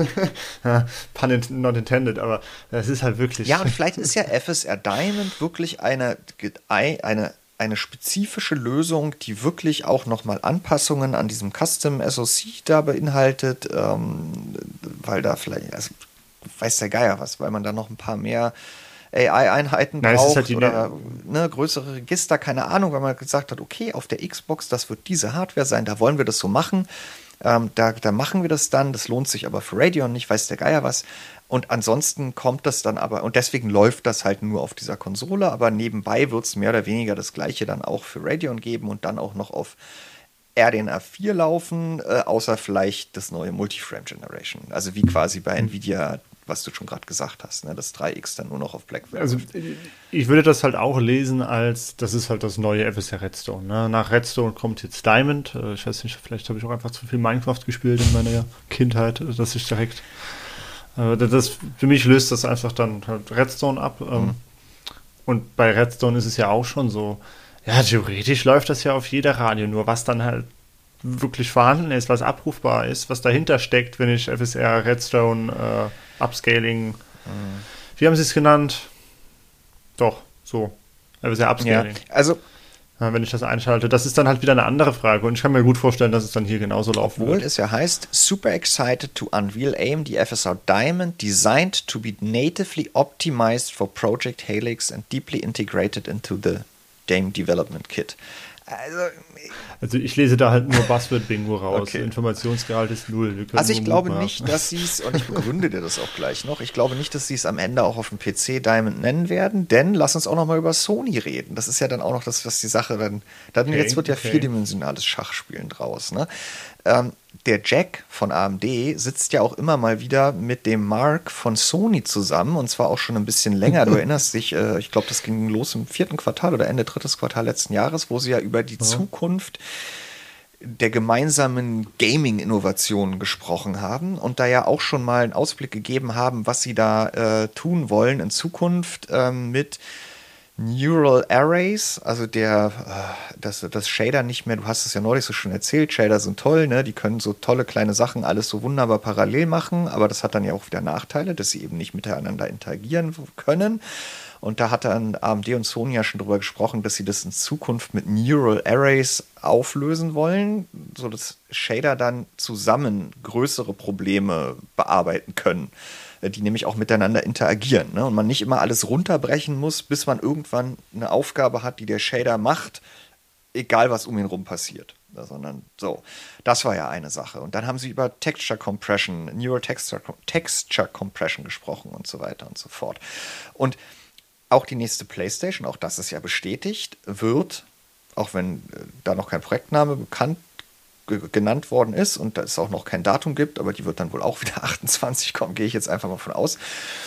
pun not intended, aber es ist halt wirklich... Ja, und vielleicht ist ja F S R Diamond wirklich eine, eine, eine spezifische Lösung, die wirklich auch nochmal Anpassungen an diesem Custom S O C da beinhaltet, ähm, weil da vielleicht, also weiß der Geier was, weil man da noch ein paar mehr A I-Einheiten Nein, braucht halt oder ne, größere Register, keine Ahnung, weil man gesagt hat, okay, auf der Xbox, das wird diese Hardware sein, da wollen wir das so machen, ähm, da, da machen wir das dann, das lohnt sich aber für Radeon nicht, weiß der Geier was. Und ansonsten kommt das dann aber, und deswegen läuft das halt nur auf dieser Konsole, aber nebenbei wird es mehr oder weniger das gleiche dann auch für Radeon geben und dann auch noch auf R D N A vier laufen, äh, außer vielleicht das neue Multiframe Generation. Also wie quasi bei Nvidia, was du schon gerade gesagt hast, ne, das drei X dann nur noch auf Blackwell. Also ich würde das halt auch lesen als, das ist halt das neue F S R Redstone. Ne? Nach Redstone kommt jetzt Diamond. Äh, ich weiß nicht, vielleicht habe ich auch einfach zu viel Minecraft gespielt in meiner Kindheit, dass ich direkt Das, für mich löst das einfach dann halt Redstone ab. Mhm. Und bei Redstone ist es ja auch schon so, ja, theoretisch läuft das ja auf jeder Radio, nur was dann halt wirklich vorhanden ist, was abrufbar ist, was dahinter steckt, wenn ich F S R, Redstone, äh, Upscaling, mhm. wie haben sie es genannt? Doch, so. F S R Upscaling. Ja, also wenn ich das einschalte. Das ist dann halt wieder eine andere Frage. Und ich kann mir gut vorstellen, dass es dann hier genauso laufen Obwohl wird. es ja heißt, super excited to unveil A M D F S R Diamond, designed to be natively optimized for Project Helix and deeply integrated into the Game Development Kit. Also, also ich lese da halt nur Buzzword-Bingo raus. Okay. Informationsgehalt ist null. Also ich glaube nicht, dass sie es, und ich begründe dir das auch gleich noch, ich glaube nicht, dass sie es am Ende auch auf dem P C Diamond nennen werden, denn lass uns auch noch mal über Sony reden. Das ist ja dann auch noch das, was die Sache dann, dann okay, jetzt wird ja okay. vierdimensionales Schachspielen draus. Ne? Ähm, der Jack von A M D sitzt ja auch immer mal wieder mit dem Mark von Sony zusammen, und zwar auch schon ein bisschen länger. Du erinnerst dich, äh, ich glaube, das ging los im vierten Quartal oder Ende drittes Quartal letzten Jahres, wo sie ja über die ja. Zukunft der gemeinsamen Gaming-Innovationen gesprochen haben und da ja auch schon mal einen Ausblick gegeben haben, was sie da äh, tun wollen in Zukunft ähm, mit Neural Arrays, also der, äh, das, das Shader nicht mehr, du hast es ja neulich so schon erzählt, Shader sind toll, ne? Die können so tolle kleine Sachen alles so wunderbar parallel machen, aber das hat dann ja auch wieder Nachteile, dass sie eben nicht miteinander interagieren können. Und da hat dann A M D und Sony ja schon drüber gesprochen, dass sie das in Zukunft mit Neural Arrays auflösen wollen, sodass Shader dann zusammen größere Probleme bearbeiten können, die nämlich auch miteinander interagieren. Ne? Und man nicht immer alles runterbrechen muss, bis man irgendwann eine Aufgabe hat, die der Shader macht, egal was um ihn rum passiert. Ja, sondern so, das war ja eine Sache. Und dann haben sie über Texture Compression, Neural Texture, Texture Compression gesprochen und so weiter und so fort. Und auch die nächste PlayStation, auch das ist ja bestätigt, wird, auch wenn äh, da noch kein Projektname bekannt g- genannt worden ist und da es auch noch kein Datum gibt, aber die wird dann wohl auch wieder achtundzwanzig kommen, gehe ich jetzt einfach mal von aus,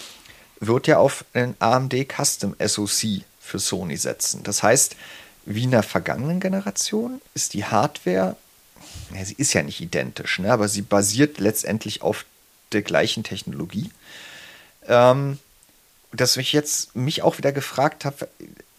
wird ja auf ein A M D Custom S O C für Sony setzen. Das heißt, wie in der vergangenen Generation ist die Hardware, ja, sie ist ja nicht identisch, ne, aber sie basiert letztendlich auf der gleichen Technologie. Ähm, dass ich jetzt mich auch wieder gefragt habe,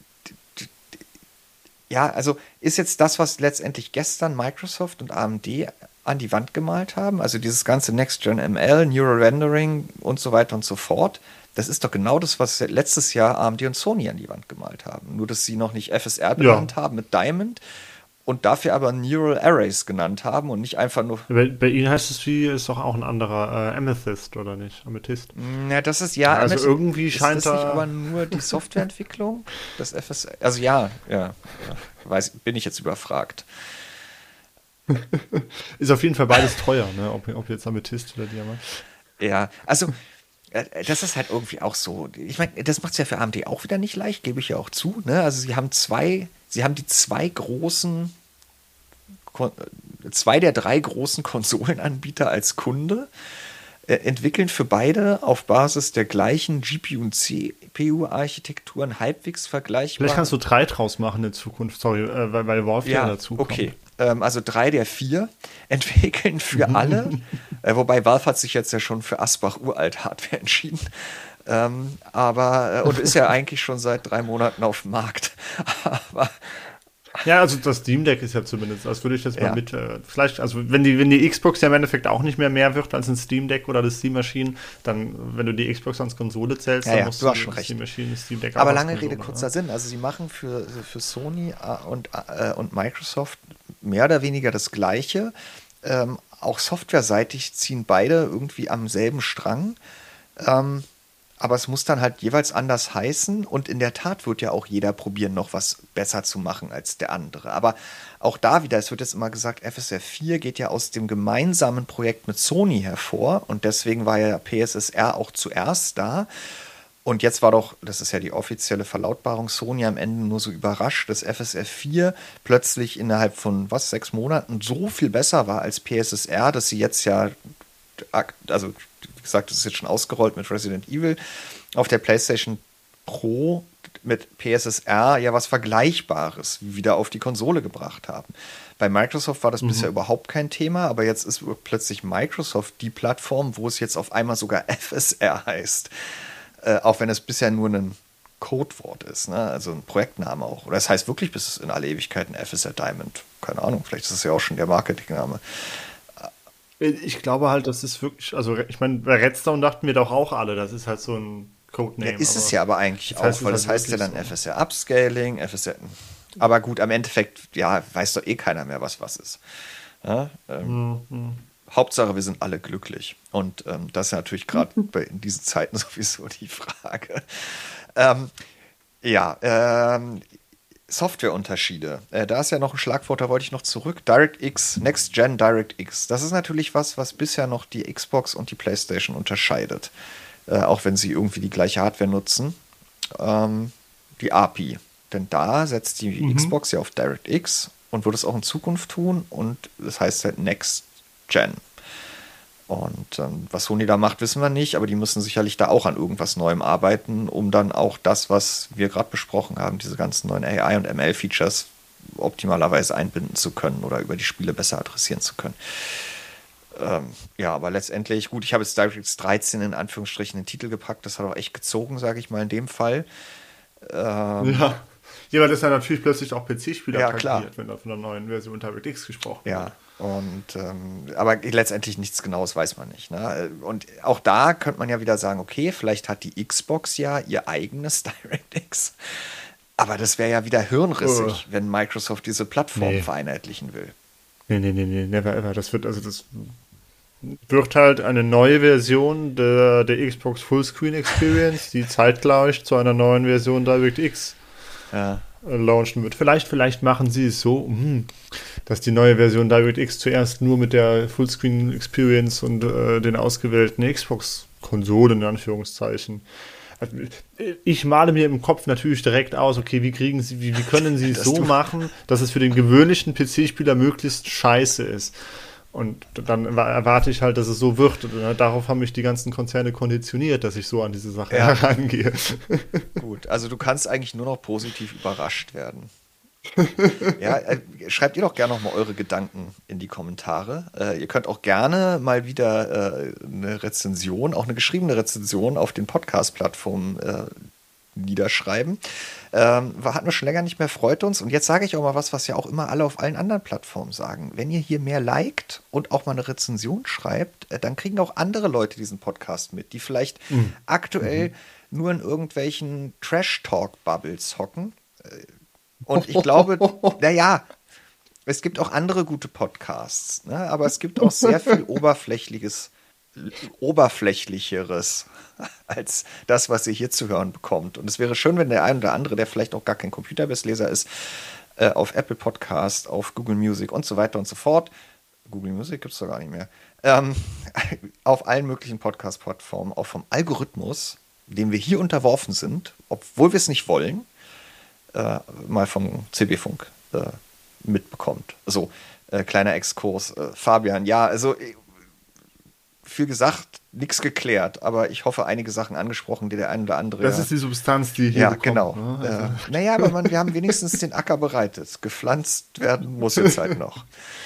ja, also ist jetzt das, was letztendlich gestern Microsoft und A M D an die Wand gemalt haben, also dieses ganze Next-Gen M L, Neural Rendering und so weiter und so fort, das ist doch genau das, was letztes Jahr A M D und Sony an die Wand gemalt haben. Nur, dass sie noch nicht F S R benannt ja. haben mit Diamond und dafür aber Neural Arrays genannt haben und nicht einfach nur... Bei, bei Ihnen heißt es wie, ist doch auch ein anderer äh, Amethyst, oder nicht? Amethyst. Ja, das ist ja... Also Amethyst, irgendwie scheint ist das da... nicht aber nur die Softwareentwicklung? Das F S R... Also ja, ja, ja. Weiß, bin ich jetzt überfragt. Ist auf jeden Fall beides teuer, ne? Ob, ob jetzt Amethyst oder Diamant. Ja, also... Das ist halt irgendwie auch so. Ich meine, das macht es ja für A M D auch wieder nicht leicht, gebe ich ja auch zu. Ne? Also sie haben zwei, sie haben die zwei großen, zwei der drei großen Konsolenanbieter als Kunde, äh, entwickeln für beide auf Basis der gleichen G P U und C P U-Architekturen halbwegs vergleichbar. Vielleicht kannst du drei draus machen in Zukunft, sorry, äh, weil, weil Wolf ja dazu kommt. Okay. Also drei der vier entwickeln für alle. äh, wobei Valve hat sich jetzt ja schon für Asbach uralt Hardware entschieden. Ähm, aber, äh, und ist ja eigentlich schon seit drei Monaten auf dem Markt. aber, Ja, also das Steam Deck ist ja zumindest, das würde ich jetzt mal Ja. mit, äh, vielleicht, also wenn die, wenn die Xbox ja im Endeffekt auch nicht mehr mehr wird als ein Steam Deck oder das Steam Machine, dann, wenn du die Xbox als Konsole zählst, Ja, dann ja, musst du du hast schon das recht. Steam Machine, das Steam Deck auch Aber als lange Konsole, Rede, kurzer ja. Sinn. Also sie machen für, für Sony äh, und, äh, und Microsoft mehr oder weniger das Gleiche. Ähm, auch softwareseitig ziehen beide irgendwie am selben Strang. Ähm, aber es muss dann halt jeweils anders heißen. Und in der Tat wird ja auch jeder probieren, noch was besser zu machen als der andere. Aber auch da wieder, es wird jetzt immer gesagt, F S R vier geht ja aus dem gemeinsamen Projekt mit Sony hervor. Und deswegen war ja P S S R auch zuerst da. Und jetzt war doch, das ist ja die offizielle Verlautbarung, Sony am Ende nur so überrascht, dass F S R vier plötzlich innerhalb von, was, sechs Monaten so viel besser war als P S S R, dass sie jetzt ja, also wie gesagt, das ist jetzt schon ausgerollt mit Resident Evil, auf der PlayStation Pro mit P S S R ja was Vergleichbares wieder auf die Konsole gebracht haben. Bei Microsoft war das bisher überhaupt kein Thema, aber jetzt ist plötzlich Microsoft die Plattform, wo es jetzt auf einmal sogar F S R heißt. Äh, auch wenn es bisher nur ein Codewort ist, ne? Also ein Projektname auch. Oder es heißt wirklich bis in alle Ewigkeiten F S R Diamond. Keine Ahnung, vielleicht ist es ja auch schon der Marketingname. Ich glaube halt, das ist wirklich, also ich meine, bei Redstone dachten wir doch auch alle, das ist halt so ein Codename. Ja, ist es aber ja aber eigentlich das auch, heißt es weil halt das heißt ja wirklich dann so. F S R Upscaling, F S R. Aber gut, am Endeffekt, ja, weiß doch eh keiner mehr, was was ist. Ja, ähm, Hauptsache, wir sind alle glücklich. Und ähm, das ist natürlich gerade in diesen Zeiten sowieso die Frage. Ähm, ja, ähm, Softwareunterschiede. Äh, da ist ja noch ein Schlagwort, da wollte ich noch zurück. DirectX, Next Gen DirectX. Das ist natürlich was, was bisher noch die Xbox und die PlayStation unterscheidet. Äh, auch wenn sie irgendwie die gleiche Hardware nutzen. Ähm, die A P I. Denn da setzt die Mhm. Xbox ja auf DirectX und wird es auch in Zukunft tun. Und das heißt halt Next Gen. Und ähm, was Sony da macht, wissen wir nicht, aber die müssen sicherlich da auch an irgendwas Neuem arbeiten, um dann auch das, was wir gerade besprochen haben, diese ganzen neuen A I- und M L-Features optimalerweise einbinden zu können oder über die Spiele besser adressieren zu können. Ähm, ja, aber letztendlich, gut, ich habe jetzt DirectX dreizehn in Anführungsstrichen in den Titel gepackt, das hat auch echt gezogen, sage ich mal in dem Fall. Ähm, Ja. Ja, weil das ja natürlich plötzlich auch P C-Spieler Ja, klar. attraktiert, wenn da von der neuen Version DirectX gesprochen Ja, wird. und ähm, aber letztendlich nichts Genaues weiß man nicht. Ne? Und auch da könnte man ja wieder sagen, okay, vielleicht hat die Xbox ja ihr eigenes DirectX. Aber das wäre ja wieder hirnrissig, Oh. wenn Microsoft diese Plattform Nee. vereinheitlichen will. Nee, nee, nee, nee, never ever. Das wird, also das wird halt eine neue Version der, der Xbox Fullscreen Experience, die zeitgleich zu einer neuen Version DirectX Ja. äh, launchen wird. Vielleicht, vielleicht machen sie es so, hm, dass die neue Version DirectX zuerst nur mit der Fullscreen Experience und äh, den ausgewählten Xbox-Konsolen in Anführungszeichen. Also, ich male mir im Kopf natürlich direkt aus, okay, wie kriegen sie, wie, wie können sie es Dass so du- machen, dass es für den gewöhnlichen P C-Spieler möglichst scheiße ist. Und dann erwarte ich halt, dass es so wird. Und darauf haben mich die ganzen Konzerne konditioniert, dass ich so an diese Sache Ja. herangehe. Gut, also du kannst eigentlich nur noch positiv überrascht werden. Ja, äh, schreibt ihr doch gerne noch mal eure Gedanken in die Kommentare. Äh, ihr könnt auch gerne mal wieder äh, eine Rezension, auch eine geschriebene Rezension auf den Podcast-Plattformen äh, niederschreiben. Ähm, wir hatten wir schon länger nicht mehr, freut uns. Und jetzt sage ich auch mal was, was ja auch immer alle auf allen anderen Plattformen sagen. Wenn ihr hier mehr liked und auch mal eine Rezension schreibt, äh, dann kriegen auch andere Leute diesen Podcast mit, die vielleicht aktuell nur in irgendwelchen Trash-Talk-Bubbles hocken. Äh, Und ich glaube, naja, es gibt auch andere gute Podcasts, ne? Aber es gibt auch sehr viel oberflächliches, oberflächlicheres als das, was ihr hier zu hören bekommt. Und es wäre schön, wenn der ein oder andere, der vielleicht auch gar kein Computerbase-Leser ist, äh, auf Apple Podcast, auf Google Music und so weiter und so fort, Google Music gibt es doch gar nicht mehr, ähm, auf allen möglichen Podcast-Plattformen, auch vom Algorithmus, dem wir hier unterworfen sind, obwohl wir es nicht wollen, äh, mal vom C B-Funk äh, mitbekommt. So, äh, kleiner Exkurs. Äh, Fabian, ja, also äh, viel gesagt, nichts geklärt, aber ich hoffe, einige Sachen angesprochen, die der ein oder andere. Das ist die Substanz, die hier ja, bekommt, genau. Ne? Also, Äh, naja, aber man, wir haben wenigstens den Acker bereitet. Gepflanzt werden muss jetzt halt noch.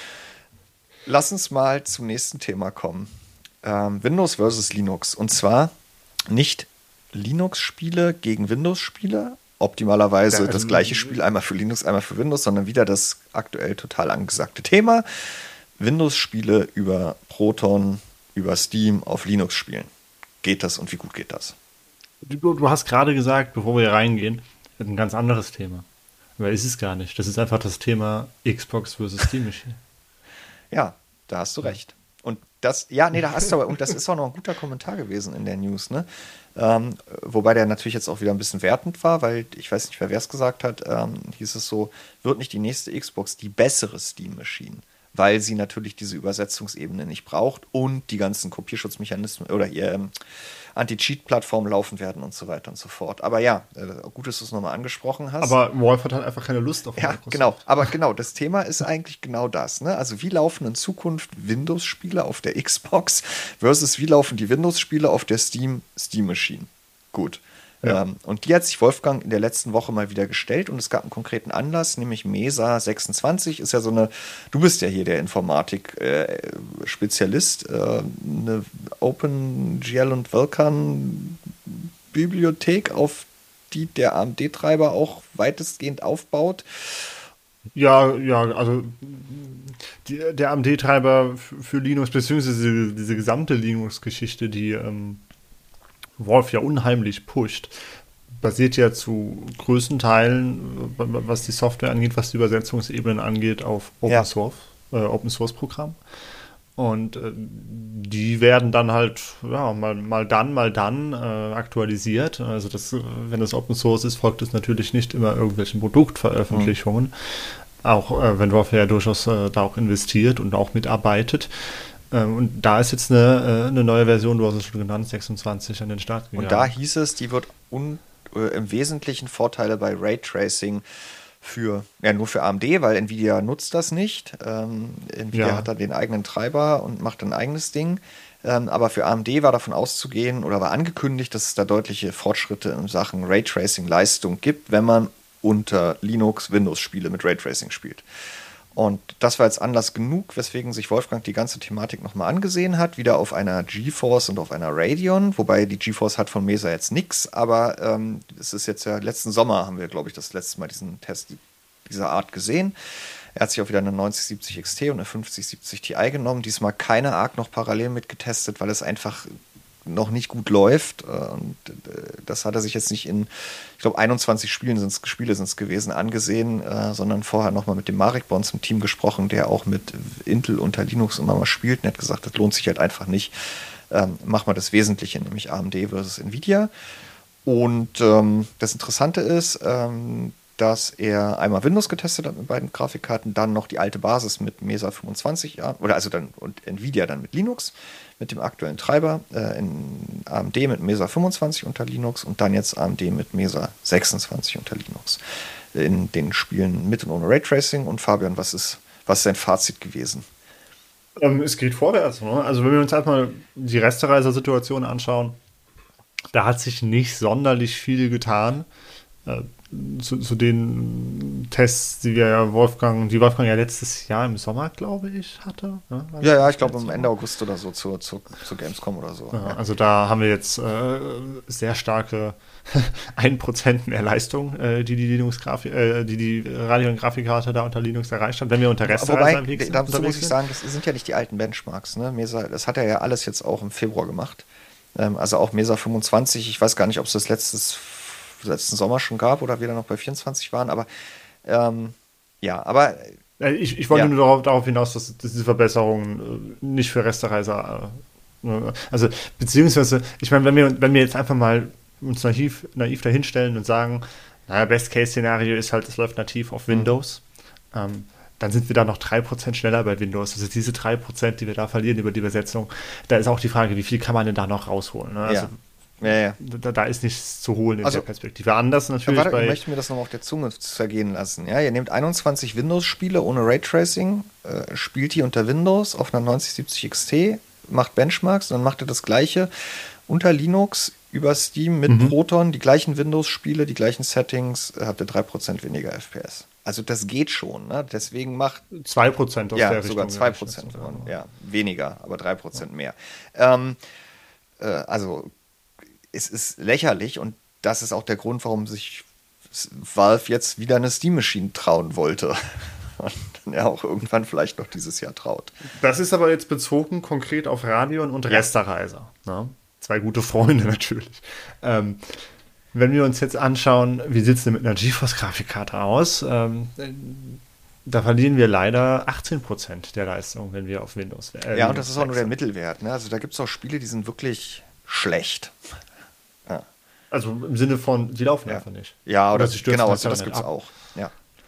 Lass uns mal zum nächsten Thema kommen. Ähm, Windows versus Linux. Und zwar nicht Linux-Spiele gegen Windows-Spiele, optimalerweise Ja, also, das gleiche Spiel, einmal für Linux, einmal für Windows, sondern wieder das aktuell total angesagte Thema. Windows-Spiele über Proton, über Steam auf Linux spielen. Geht das und wie gut geht das? Du, du hast gerade gesagt, bevor wir hier reingehen, ein ganz anderes Thema. Aber ist es gar nicht. Das ist einfach das Thema Xbox versus Steam Machine. Ja, da hast du recht. Und das, ja, nee, da hast du aber, und das ist auch noch ein guter Kommentar gewesen in der News, ne? Ähm, wobei der natürlich jetzt auch wieder ein bisschen wertend war, weil ich weiß nicht, wer es gesagt hat, ähm, hieß es so, wird nicht die nächste Xbox die bessere Steam Machine, weil sie natürlich diese Übersetzungsebene nicht braucht und die ganzen Kopierschutzmechanismen oder ihr ähm, Anti-Cheat-Plattformen laufen werden und so weiter und so fort. Aber ja, äh, gut, dass du es nochmal angesprochen hast. Aber Wolf hat halt einfach keine Lust auf Ja, Microsoft. genau. Aber genau, das Thema ist eigentlich genau das. Ne? Also wie laufen in Zukunft Windows-Spiele auf der Xbox versus wie laufen die Windows-Spiele auf der Steam Steam Machine? Gut. Ja. Ähm, und die hat sich Wolfgang in der letzten Woche mal wieder gestellt und es gab einen konkreten Anlass, nämlich Mesa sechsundzwanzig ist ja so eine, du bist ja hier der Informatik-Spezialist, äh, äh, eine OpenGL und Vulkan-Bibliothek, auf die der A M D-Treiber auch weitestgehend aufbaut. Ja, ja, also die, der A M D-Treiber für Linux, beziehungsweise diese, diese gesamte Linux-Geschichte, die ähm, Wolf ja unheimlich pusht, basiert ja zu größten Teilen, was die Software angeht, was die Übersetzungsebenen angeht, auf Open Ja. Source, äh, Open Source Programm. Und äh, die werden dann halt ja, mal, mal dann, mal dann äh, aktualisiert. Also das, wenn das Open Source ist, folgt es natürlich nicht immer irgendwelchen Produktveröffentlichungen. Mhm. Auch äh, wenn Wolf ja durchaus äh, da auch investiert und auch mitarbeitet. Und da ist jetzt eine, eine neue Version, du hast es schon genannt, sechsundzwanzig an den Start gegangen. Und da hieß es, die wird un, äh, im Wesentlichen Vorteile bei Raytracing für, ja, nur für A M D, weil Nvidia nutzt das nicht. Ähm, Nvidia ja. hat da den eigenen Treiber und macht ein eigenes Ding. Ähm, aber für A M D war davon auszugehen oder war angekündigt, dass es da deutliche Fortschritte in Sachen Raytracing-Leistung gibt, wenn man unter Linux Windows-Spiele mit Raytracing spielt. Und das war jetzt Anlass genug, weswegen sich Wolfgang die ganze Thematik nochmal angesehen hat, wieder auf einer GeForce und auf einer Radeon, wobei die GeForce hat von Mesa jetzt nichts, aber ähm, es ist jetzt ja, letzten Sommer haben wir, glaube ich, das letzte Mal diesen Test dieser Art gesehen. Er hat sich auch wieder eine neunzig siebzig X T und eine fünfzig siebzig Ti genommen, diesmal keine Arc noch parallel mitgetestet, weil es einfach noch nicht gut läuft. Und das hat er sich jetzt nicht in, ich glaube, einundzwanzig Spielen sind's, Spiele sind es gewesen, angesehen, äh, sondern vorher nochmal mit dem Marek bei uns im Team gesprochen, der auch mit Intel unter Linux immer mal spielt und hat gesagt, das lohnt sich halt einfach nicht. Ähm, mach mal das Wesentliche, nämlich A M D versus Nvidia. Und ähm, das Interessante ist, ähm, dass er einmal Windows getestet hat mit beiden Grafikkarten, dann noch die alte Basis mit Mesa fünfundzwanzig, ja, oder also dann und Nvidia dann mit Linux, mit dem aktuellen Treiber, äh, in A M D mit Mesa fünfundzwanzig unter Linux und dann jetzt A M D mit Mesa sechsundzwanzig unter Linux. In den Spielen mit und ohne Raytracing. Und Fabian, was ist, was ist dein Fazit gewesen? Ähm, es geht vorwärts. Ne? Also wenn wir uns halt mal die Restereiser-Situation anschauen, da hat sich nicht sonderlich viel getan. Äh, Zu, zu den Tests, die wir ja Wolfgang, die Wolfgang ja letztes Jahr im Sommer, glaube ich, hatte. Ne? Ja, ja, ich glaube am Ende August oder so zur, zur, zur Gamescom oder so. Ja, also da haben wir jetzt äh, sehr starke ein Prozent mehr Leistung, äh, die die Linux-Grafik, äh, die die Radeon-Grafikkarte da unter Linux erreicht hat. Wenn wir unter Restereiser Wobei, dazu muss ich sagen, das sind ja nicht die alten Benchmarks. Ne? Mesa, das hat er ja alles jetzt auch im Februar gemacht. Ähm, also auch Mesa fünfundzwanzig, ich weiß gar nicht, ob es das letztes letzten Sommer schon gab oder wir dann noch bei vierundzwanzig waren, aber ähm, ja, aber ich, ich wollte ja. nur darauf, darauf hinaus, dass, dass diese Verbesserungen äh, nicht für Restereiser äh, also beziehungsweise, ich meine, wenn wir, wenn wir jetzt einfach mal uns naiv, naiv dahinstellen und sagen, naja, Best-Case-Szenario ist halt, es läuft nativ auf Windows, mhm. ähm, dann sind wir da noch drei Prozent schneller bei Windows. Also diese drei Prozent, die wir da verlieren über die Übersetzung, da ist auch die Frage, wie viel kann man denn da noch rausholen? Ne? Also ja. Ja, ja. Da, da ist nichts zu holen in also, der Perspektive. Anders natürlich warte, bei... Ich möchte mir das noch auf der Zunge zergehen lassen. Ja, ihr nehmt einundzwanzig Windows-Spiele ohne Raytracing, äh, spielt die unter Windows auf einer neunzig siebzig X T, macht Benchmarks, dann macht ihr das Gleiche unter Linux über Steam mit mhm. Proton, die gleichen Windows-Spiele, die gleichen Settings, habt ihr drei Prozent weniger F P S. Also das geht schon, ne? Deswegen macht... zwei Prozent aus ja, der Richtung. Ja, sogar zwei Prozent. Ja, weniger, aber drei Prozent ja. mehr. Ähm, äh, also... Es ist lächerlich und das ist auch der Grund, warum sich Valve jetzt wieder eine Steam Machine trauen wollte. Und dann ja auch irgendwann vielleicht noch dieses Jahr traut. Das ist aber jetzt bezogen konkret auf Radeon und Resterizer. Ne? Zwei gute Freunde natürlich. Ähm, wenn wir uns jetzt anschauen, wie sieht es denn mit einer GeForce-Grafikkarte aus? Ähm, da verlieren wir leider achtzehn Prozent der Leistung, wenn wir auf Windows äh, Ja, und das ist auch nur der Mittelwert. Ne? Also da gibt es auch Spiele, die sind wirklich schlecht. Ja. Also im Sinne von, die laufen ja. einfach nicht. Ja, oder, oder genau, also das gibt es auch. Ja.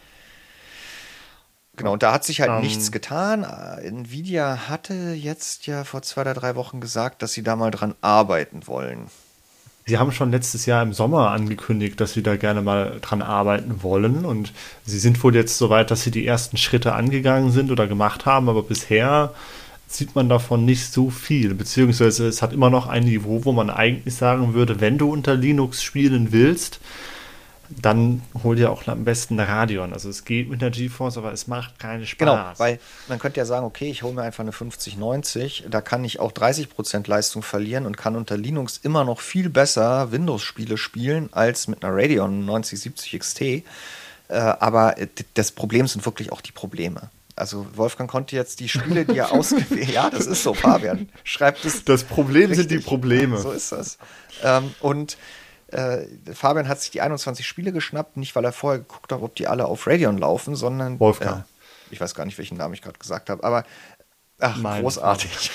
Genau, und da hat sich halt um, nichts getan. Nvidia hatte jetzt ja vor zwei oder drei Wochen gesagt, dass sie da mal dran arbeiten wollen. Sie haben schon letztes Jahr im Sommer angekündigt, dass sie da gerne mal dran arbeiten wollen. Und sie sind wohl jetzt so weit, dass sie die ersten Schritte angegangen sind oder gemacht haben. Aber bisher sieht man davon nicht so viel. Beziehungsweise es hat immer noch ein Niveau, wo man eigentlich sagen würde, wenn du unter Linux spielen willst, dann hol dir auch am besten eine Radeon. Also es geht mit der GeForce, aber es macht keinen Spaß. Genau, weil man könnte ja sagen, okay, ich hole mir einfach eine fünfzig neunzig, da kann ich auch dreißig Prozent Leistung verlieren und kann unter Linux immer noch viel besser Windows-Spiele spielen als mit einer Radeon neunzig siebzig X T. Äh, aber das Problem sind wirklich auch die Probleme. Also Wolfgang konnte jetzt die Spiele, die er ausgewählt hat, ja, das ist so, Fabian schreibt es. Das Problem richtig. Sind die Probleme. Ja, so ist das. Ähm, und Äh, Fabian hat sich die einundzwanzig Spiele geschnappt, nicht weil er vorher geguckt hat, ob die alle auf Radeon laufen, sondern Wolfgang. Äh, ich weiß gar nicht, welchen Namen ich gerade gesagt habe, aber ach, Nein, großartig.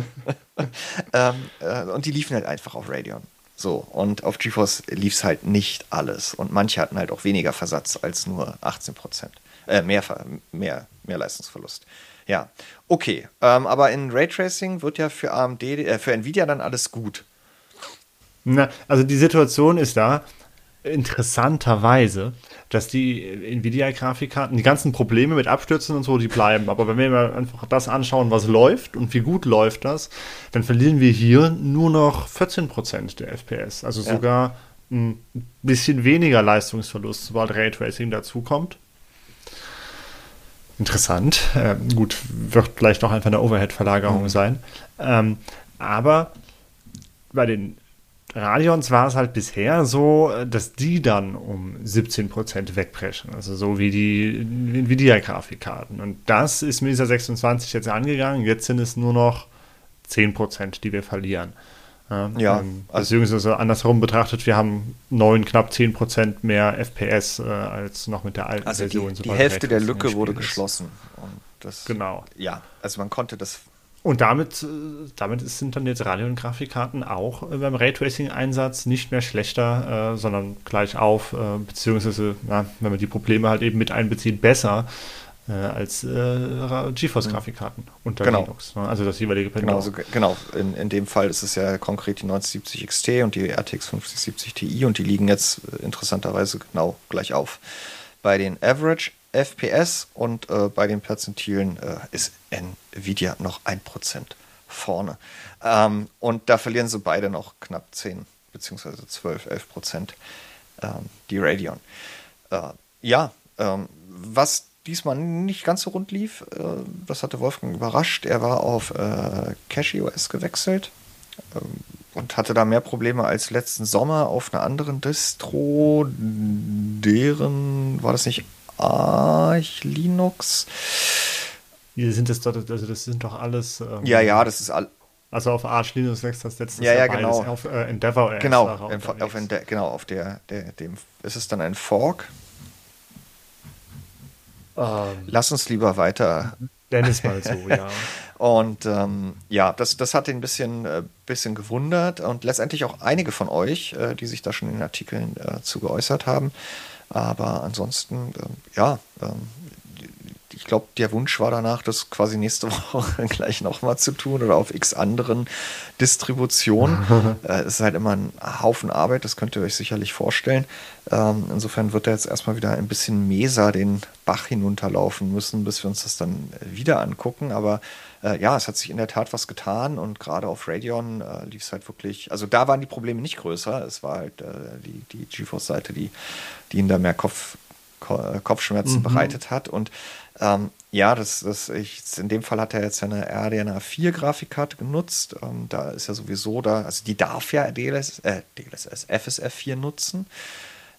ähm, äh, und die liefen halt einfach auf Radeon. So, und auf GeForce lief es halt nicht alles. Und manche hatten halt auch weniger Versatz als nur achtzehn Prozent. Äh, mehr, mehr, mehr Leistungsverlust. Ja, okay. Ähm, aber in Raytracing wird ja für A M D, äh, für Nvidia dann alles gut. Na, also die Situation ist da, interessanterweise, dass die Nvidia-Grafikkarten, die ganzen Probleme mit Abstürzen und so, die bleiben. Aber wenn wir mal einfach das anschauen, was läuft und wie gut läuft das, dann verlieren wir hier nur noch vierzehn Prozent der F P S. Also ja. sogar ein bisschen weniger Leistungsverlust, sobald Raytracing dazukommt. Interessant. Ähm, gut, wird vielleicht noch einfach eine Overhead-Verlagerung mhm. sein. Ähm, aber bei den Radeons war es halt bisher so, dass die dann um siebzehn Prozent wegbrechen. Also so wie die Nvidia-Grafikkarten. Und das ist mit dieser sechsundzwanzig jetzt angegangen. Jetzt sind es nur noch zehn Prozent, die wir verlieren. Ja, ja ähm, beziehungsweise andersherum betrachtet, wir haben neun, knapp zehn Prozent mehr F P S äh, als noch mit der alten also Version. Die, die Hälfte der Lücke wurde geschlossen. Und das, genau. Ja, also man konnte das. Und damit, damit sind dann jetzt Radeon-Grafikkarten auch beim Raytracing-Einsatz nicht mehr schlechter, äh, sondern gleich auf, äh, beziehungsweise, ja, wenn man die Probleme halt eben mit einbezieht, besser äh, als äh, GeForce-Grafikkarten unter genau. Linux. Ne? Also das jeweilige Pendant. Genau, also, genau. In, in dem Fall ist es ja konkret die neunzig siebzig X T und die R T X fünfzig siebzig Ti und die liegen jetzt äh, interessanterweise genau gleich auf. Bei den Average F P S und äh, bei den Perzentilen äh, ist Nvidia noch ein Prozent vorne. Ähm, und da verlieren sie beide noch knapp zehn beziehungsweise zwölf, elf Prozent ähm, die Radeon. Äh, ja, ähm, was diesmal nicht ganz so rund lief, äh, das hatte Wolfgang überrascht. Er war auf äh, CachyOS gewechselt äh, und hatte da mehr Probleme als letzten Sommer auf einer anderen Distro, deren, war das nicht Arch Linux? Wie sind das dort, also das sind doch alles. Ähm, ja, ja, das ist all. Also auf Arch Linux wächst das letztes ja, ja, Jahr genau. Auf äh, Endeavor O S. Genau, auf, auf Ende, genau, auf der, der, dem ist es dann ein Fork. Ähm, Lass uns lieber weiter. Nenn es mal so, ja. Und ähm, ja, das, das hat ihn ein bisschen, äh, bisschen gewundert und letztendlich auch einige von euch, äh, die sich da schon in den Artikeln äh, zu geäußert haben. Aber ansonsten, äh, ja, äh, ich glaube, der Wunsch war danach, das quasi nächste Woche gleich nochmal zu tun oder auf x anderen Distributionen. Es äh, ist halt immer ein Haufen Arbeit, das könnt ihr euch sicherlich vorstellen. Ähm, insofern wird er jetzt erstmal wieder ein bisschen Mesa den Bach hinunterlaufen müssen, bis wir uns das dann wieder angucken. Aber äh, ja, es hat sich in der Tat was getan und gerade auf Radeon äh, lief es halt wirklich, also da waren die Probleme nicht größer. Es war halt äh, die, die GeForce-Seite, die, die ihnen da mehr Kopf, Kopfschmerzen mhm. bereitet hat. Und Ähm, ja, das, das ich, in dem Fall hat er jetzt eine R D N A vier Grafikkarte genutzt. Ähm, da ist ja sowieso da, also die darf ja D L S S, äh, D L S S, F S R vier nutzen.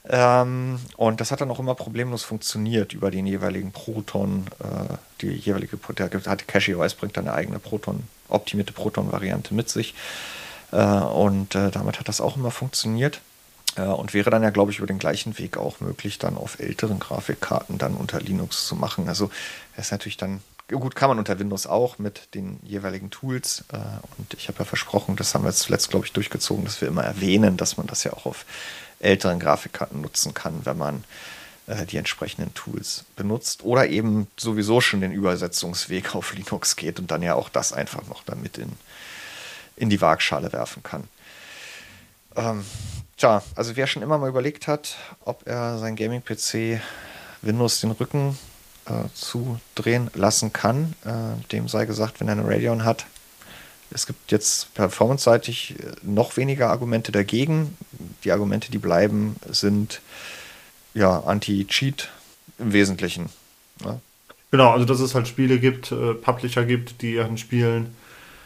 Ähm, und das hat dann auch immer problemlos funktioniert über den jeweiligen Proton. Äh, die jeweilige, der hat CachyOS bringt dann eine eigene Proton, optimierte Proton-Variante mit sich. Äh, und äh, damit hat das auch immer funktioniert. Äh, und wäre dann ja, glaube ich, über den gleichen Weg auch möglich, dann auf älteren Grafikkarten dann unter Linux zu machen. Also das ist natürlich dann, gut, kann man unter Windows auch mit den jeweiligen Tools. Äh, und ich habe ja versprochen, das haben wir jetzt zuletzt, glaube ich, durchgezogen, dass wir immer erwähnen, dass man das ja auch auf älteren Grafikkarten nutzen kann, wenn man äh, die entsprechenden Tools benutzt. Oder eben sowieso schon den Übersetzungsweg auf Linux geht und dann ja auch das einfach noch damit in, in die Waagschale werfen kann. Ähm, tja, also wer schon immer mal überlegt hat, ob er sein Gaming-P C Windows den Rücken äh, zudrehen lassen kann, äh, dem sei gesagt, wenn er eine Radeon hat. Es gibt jetzt performance-seitig noch weniger Argumente dagegen. Die Argumente, die bleiben, sind ja Anti-Cheat im Wesentlichen. Ja. Genau, also dass es halt Spiele gibt, äh, Publisher gibt, die ihren Spielen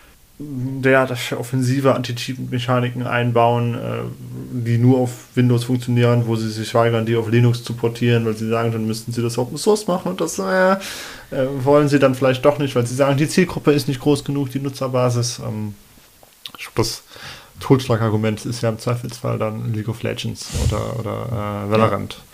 derart offensive Anti-Cheat-Mechaniken einbauen, äh, die nur auf Windows funktionieren, wo sie sich weigern, die auf Linux zu portieren, weil sie sagen, dann müssten sie das Open Source machen und das äh, äh, wollen sie dann vielleicht doch nicht, weil sie sagen, die Zielgruppe ist nicht groß genug, die Nutzerbasis. Ähm, das Totschlagargument ist ja im Zweifelsfall dann League of Legends oder, oder äh, Valorant. Ja.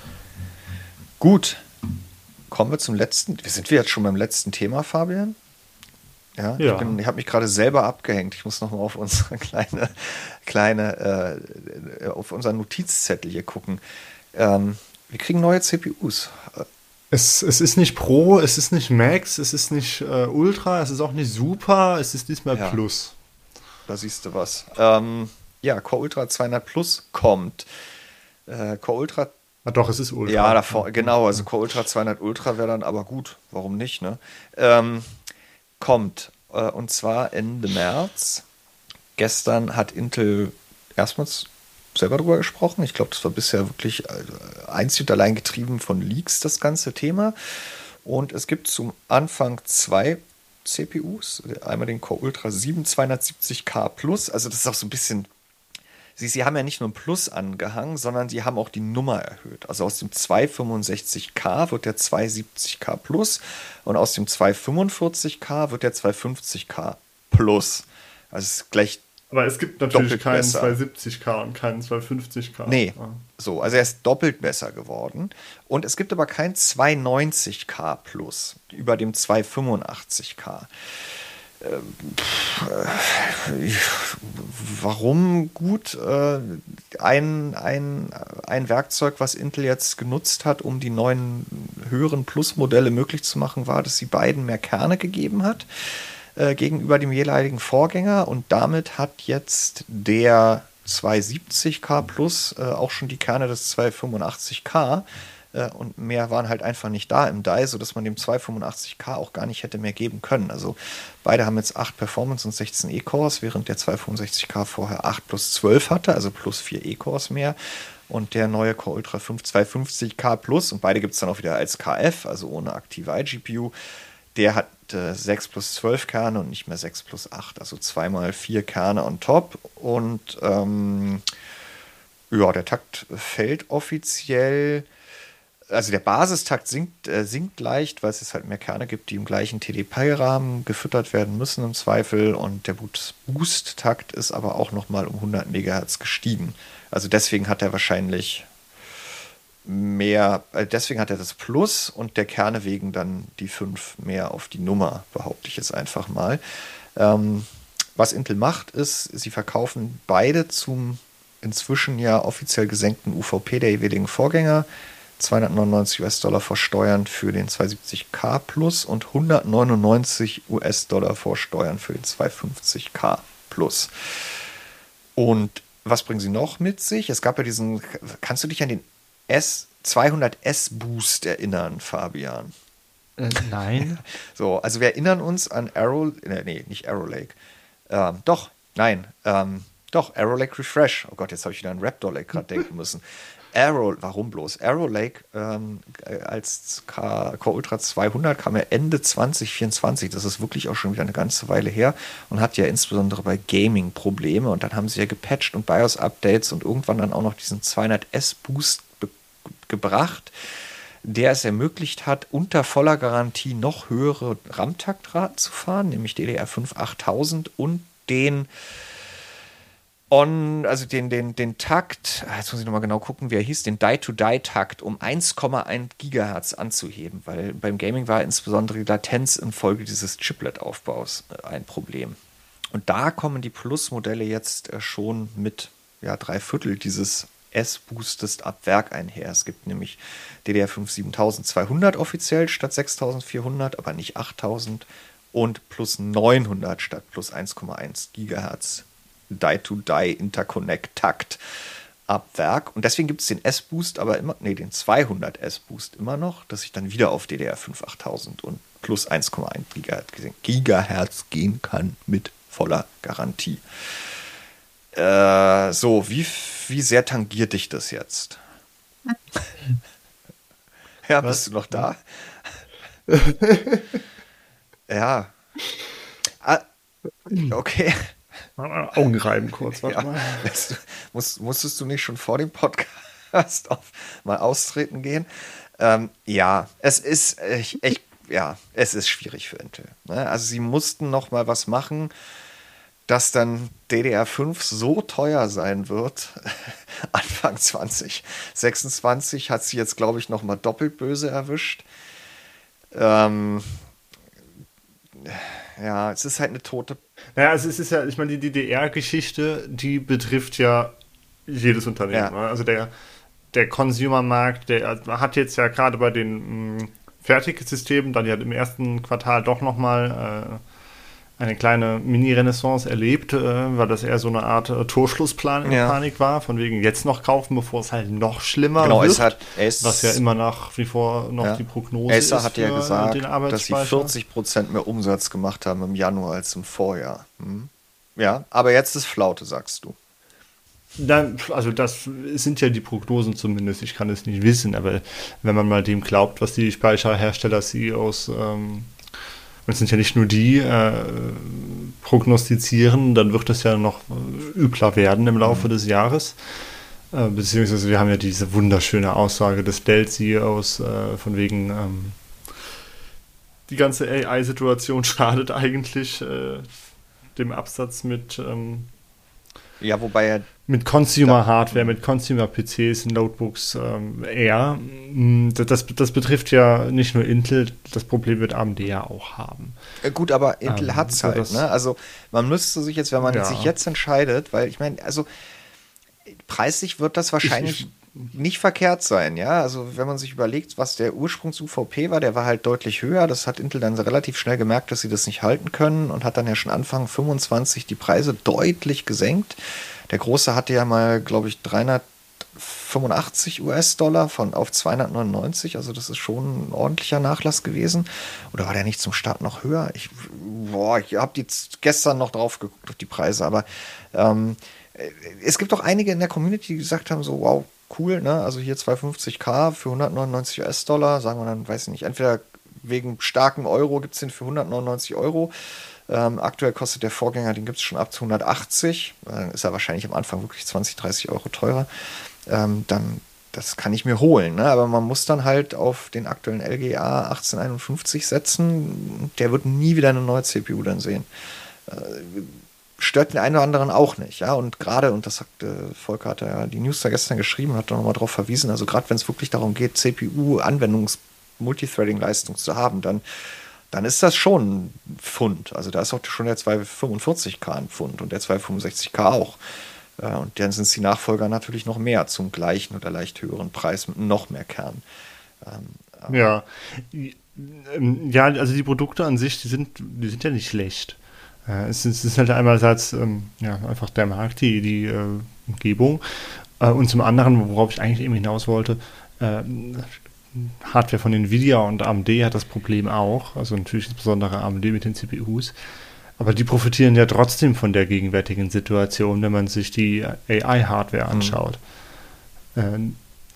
Gut, kommen wir zum letzten. Sind wir jetzt schon beim letzten Thema, Fabian? Ja, ja. Ich, bin, ich habe mich gerade selber abgehängt. Ich muss noch mal auf unsere kleine, kleine, äh, auf unseren Notizzettel hier gucken. Ähm, wir kriegen neue C P Us. Es, es ist nicht Pro, es ist nicht Max, es ist nicht äh, Ultra, es ist auch nicht Super, es ist diesmal ja. Plus. Da siehst du was. Ähm, ja, Core Ultra zweihundert Plus kommt. Äh, Core Ultra. Ah, doch, es ist Ultra. Ja, davor, genau. Also Core Ultra zweihundert Ultra wäre dann aber gut. Warum nicht, ne? Ähm, kommt, äh, und zwar Ende März. Gestern hat Intel erstmals selber drüber gesprochen. Ich glaube, das war bisher wirklich äh, einzig und allein getrieben von Leaks, das ganze Thema. Und es gibt zum Anfang zwei C P Us. Einmal den Core Ultra sieben zweihundertsiebzig K Plus. Also das ist auch so ein bisschen... Sie, sie haben ja nicht nur ein Plus angehangen, sondern sie haben auch die Nummer erhöht. Also aus dem zweihundertfünfundsechzig K wird der zweihundertsiebzig K Plus und aus dem zweihundertfünfundvierzig K wird der zweihundertfünfzig K Plus. Also es ist gleich. Aber es gibt natürlich keinen zweihundertsiebzig K und keinen zweihundertfünfzig K. Nee, ah. so, also er ist doppelt besser geworden. Und es gibt aber kein zweihundertneunzig K Plus über dem zweihundertfünfundachtzig K. Äh, warum gut? Äh, ein, ein, ein Werkzeug, was Intel jetzt genutzt hat, um die neuen höheren Plus-Modelle möglich zu machen, war, dass sie beiden mehr Kerne gegeben hat äh, gegenüber dem jeweiligen Vorgänger. Und damit hat jetzt der zweihundertsiebzig K Plus äh, auch schon die Kerne des zweihundertfünfundachtzig K. Und mehr waren halt einfach nicht da im D A I, sodass man dem zweihundertfünfundachtzig K auch gar nicht hätte mehr geben können. Also beide haben jetzt acht Performance und sechzehn E-Cores, während der zweihundertfünfundsechzig K vorher acht plus zwölf hatte, also plus vier E-Cores mehr. Und der neue Core Ultra fünf zweihundertfünfzig K Plus, und beide gibt es dann auch wieder als K F, also ohne aktive iGPU, P U, der hat äh, sechs plus zwölf Kerne und nicht mehr sechs plus acht, also zweimal vier Kerne on top. Und ähm, ja, der Takt fällt offiziell. Also der Basistakt sinkt, äh, sinkt leicht, weil es jetzt halt mehr Kerne gibt, die im gleichen T D P-Rahmen gefüttert werden müssen im Zweifel. Und der Boost-Takt ist aber auch nochmal um hundert Megahertz gestiegen. Also deswegen hat er wahrscheinlich mehr, äh, deswegen hat er das Plus und der Kerne wegen dann die fünf mehr auf die Nummer, behaupte ich jetzt einfach mal. Ähm, was Intel macht, ist, sie verkaufen beide zum inzwischen ja offiziell gesenkten U V P der jeweiligen Vorgänger. zweihundertneunundneunzig US-Dollar vor Steuern für den zweihundertsiebzig K Plus und hundertneunundneunzig US-Dollar vor Steuern für den zweihundertfünfzig K Plus. Und was bringen sie noch mit sich? Es gab ja diesen, kannst du dich an den S zweihundert S Boost erinnern, Fabian? Äh, nein. So, also wir erinnern uns an Arrow, nee, nicht Arrow Lake. Ähm, doch, nein, ähm, doch, Arrow Lake Refresh. Oh Gott, jetzt habe ich wieder an Raptor Lake gerade denken müssen. Arrow, warum bloß? Arrow Lake ähm, als Core Ultra zweihundert kam ja Ende zwanzig vierundzwanzig. Das ist wirklich auch schon wieder eine ganze Weile her und hat ja insbesondere bei Gaming Probleme. Und dann haben sie ja gepatcht und BIOS-Updates und irgendwann dann auch noch diesen zweihundert S Boost be- gebracht, der es ermöglicht hat, unter voller Garantie noch höhere RAM-Taktraten zu fahren, nämlich D D R fünf achttausend und den On, also den, den, den Takt, jetzt muss ich nochmal genau gucken, wie er hieß, den Die-to-Die-Takt um eins Komma eins Gigahertz anzuheben, weil beim Gaming war insbesondere die Latenz infolge dieses Chiplet-Aufbaus ein Problem. Und da kommen die Plus-Modelle jetzt schon mit ja, drei Viertel dieses S-Boostes ab Werk einher. Es gibt nämlich D D R fünf siebentausendzweihundert offiziell statt sechstausendvierhundert, aber nicht achttausend und plus neunhundert statt plus eins Komma eins Gigahertz. Die-to-Die-Interconnect-Takt ab Werk. Und deswegen gibt es den S-Boost, aber immer, nee, den zweihundert S-Boost immer noch, dass ich dann wieder auf D D R fünf achttausend und plus eins Komma eins Gigahertz gehen kann mit voller Garantie. Äh, so, wie, wie sehr tangiert dich das jetzt? Ja, Was? bist du noch da? Ja. Ah, okay. Augen reiben kurz, warte Ja. mal. Du, musst, musstest du nicht schon vor dem Podcast auf, mal austreten gehen? Ähm, ja, es ist echt, echt, ja, es ist schwierig für Intel. Ne? Also sie mussten noch mal was machen, dass dann D D R fünf so teuer sein wird. Anfang zwanzig sechsundzwanzig hat sie jetzt, glaube ich, noch mal doppelt böse erwischt. Ähm, ja, es ist halt eine tote. Naja, also es ist ja, ich meine, die D D R-Geschichte, die betrifft ja jedes Unternehmen. Ja. Ne? Also der, der Consumer-Markt, der hat jetzt ja gerade bei den mh, Fertigsystemen, dann ja im ersten Quartal doch nochmal äh, eine kleine Mini-Renaissance erlebt, äh, weil das eher so eine Art äh, Torschlussplan in Ja. Panik war, von wegen jetzt noch kaufen, bevor es halt noch schlimmer Genau, wird. es hat es, was ja immer nach wie vor noch ja. die Prognose Acer ist hat ja für gesagt, den dass sie Arbeitsspeicher. vierzig Prozent mehr Umsatz gemacht haben im Januar als im Vorjahr. Hm. Ja, aber jetzt ist Flaute, sagst du. Dann, also das sind ja die Prognosen zumindest, ich kann es nicht wissen, aber wenn man mal dem glaubt, was die Speicherhersteller-C E Os, ähm, und es sind ja nicht nur die, äh, prognostizieren, dann wird es ja noch äh, übler werden im Laufe mhm. des Jahres. Äh, beziehungsweise wir haben ja diese wunderschöne Aussage des Dell-C E Os, äh, von wegen ähm, die ganze A I-Situation schadet eigentlich äh, dem Absatz mit ähm, Ja, wobei er mit Consumer-Hardware, mit Consumer-P Cs, Notebooks ähm, eher. Das, das betrifft ja nicht nur Intel, das Problem wird A M D ja auch haben. Gut, aber Intel ähm, hat es so halt. das, Ne? Also man müsste sich jetzt, wenn man ja. sich jetzt entscheidet, weil ich meine, also preislich wird das wahrscheinlich ich, ich, nicht verkehrt sein. Ja, also wenn man sich überlegt, was der Ursprungs-U V P war, der war halt deutlich höher. Das hat Intel dann relativ schnell gemerkt, dass sie das nicht halten können und hat dann ja schon Anfang fünfundzwanzig die Preise deutlich gesenkt. Der Große hatte ja mal, glaube ich, dreihundertfünfundachtzig US-Dollar von auf zweihundertneunundneunzig. Also das ist schon ein ordentlicher Nachlass gewesen. Oder war der nicht zum Start noch höher? Ich, boah, ich habe jetzt gestern noch drauf geguckt auf die Preise. Aber ähm, es gibt auch einige in der Community, die gesagt haben, so wow, cool, ne? Also hier zweihundertfünfzig K für hundertneunundneunzig US-Dollar. Sagen wir dann, weiß ich nicht, entweder wegen starkem Euro gibt es den für hundertneunundneunzig Euro. Ähm, aktuell kostet der Vorgänger, den gibt es schon ab zu hundertachtzig. Dann ist er wahrscheinlich am Anfang wirklich zwanzig, dreißig Euro teurer. Ähm, dann, das kann ich mir holen. Ne? Aber man muss dann halt auf den aktuellen L G A achtzehnhunderteinundfünfzig setzen. Der wird nie wieder eine neue C P U dann sehen. Äh, stört den einen oder anderen auch nicht. Ja? Und gerade, und das sagte Volker, hat ja die News da gestern geschrieben, hat da nochmal drauf verwiesen, also gerade wenn es wirklich darum geht, C P U-Anwendungs-Multithreading-Leistung zu haben, dann dann ist das schon ein Pfund. Also da ist auch schon der zweihundertfünfundvierzig K ein Pfund und der zweihundertfünfundsechzig K auch. Und dann sind es die Nachfolger natürlich noch mehr zum gleichen oder leicht höheren Preis mit noch mehr Kern. Ja. Ja, also die Produkte an sich, die sind, die sind ja nicht schlecht. Es ist, es ist halt einerseits ähm, ja, einfach der Markt, die, die äh, Umgebung. Äh, und zum anderen, worauf ich eigentlich eben hinaus wollte, äh, Hardware von Nvidia und A M D hat das Problem auch, also natürlich insbesondere A M D mit den C P Us, aber die profitieren ja trotzdem von der gegenwärtigen Situation, wenn man sich die A I-Hardware anschaut. Mhm.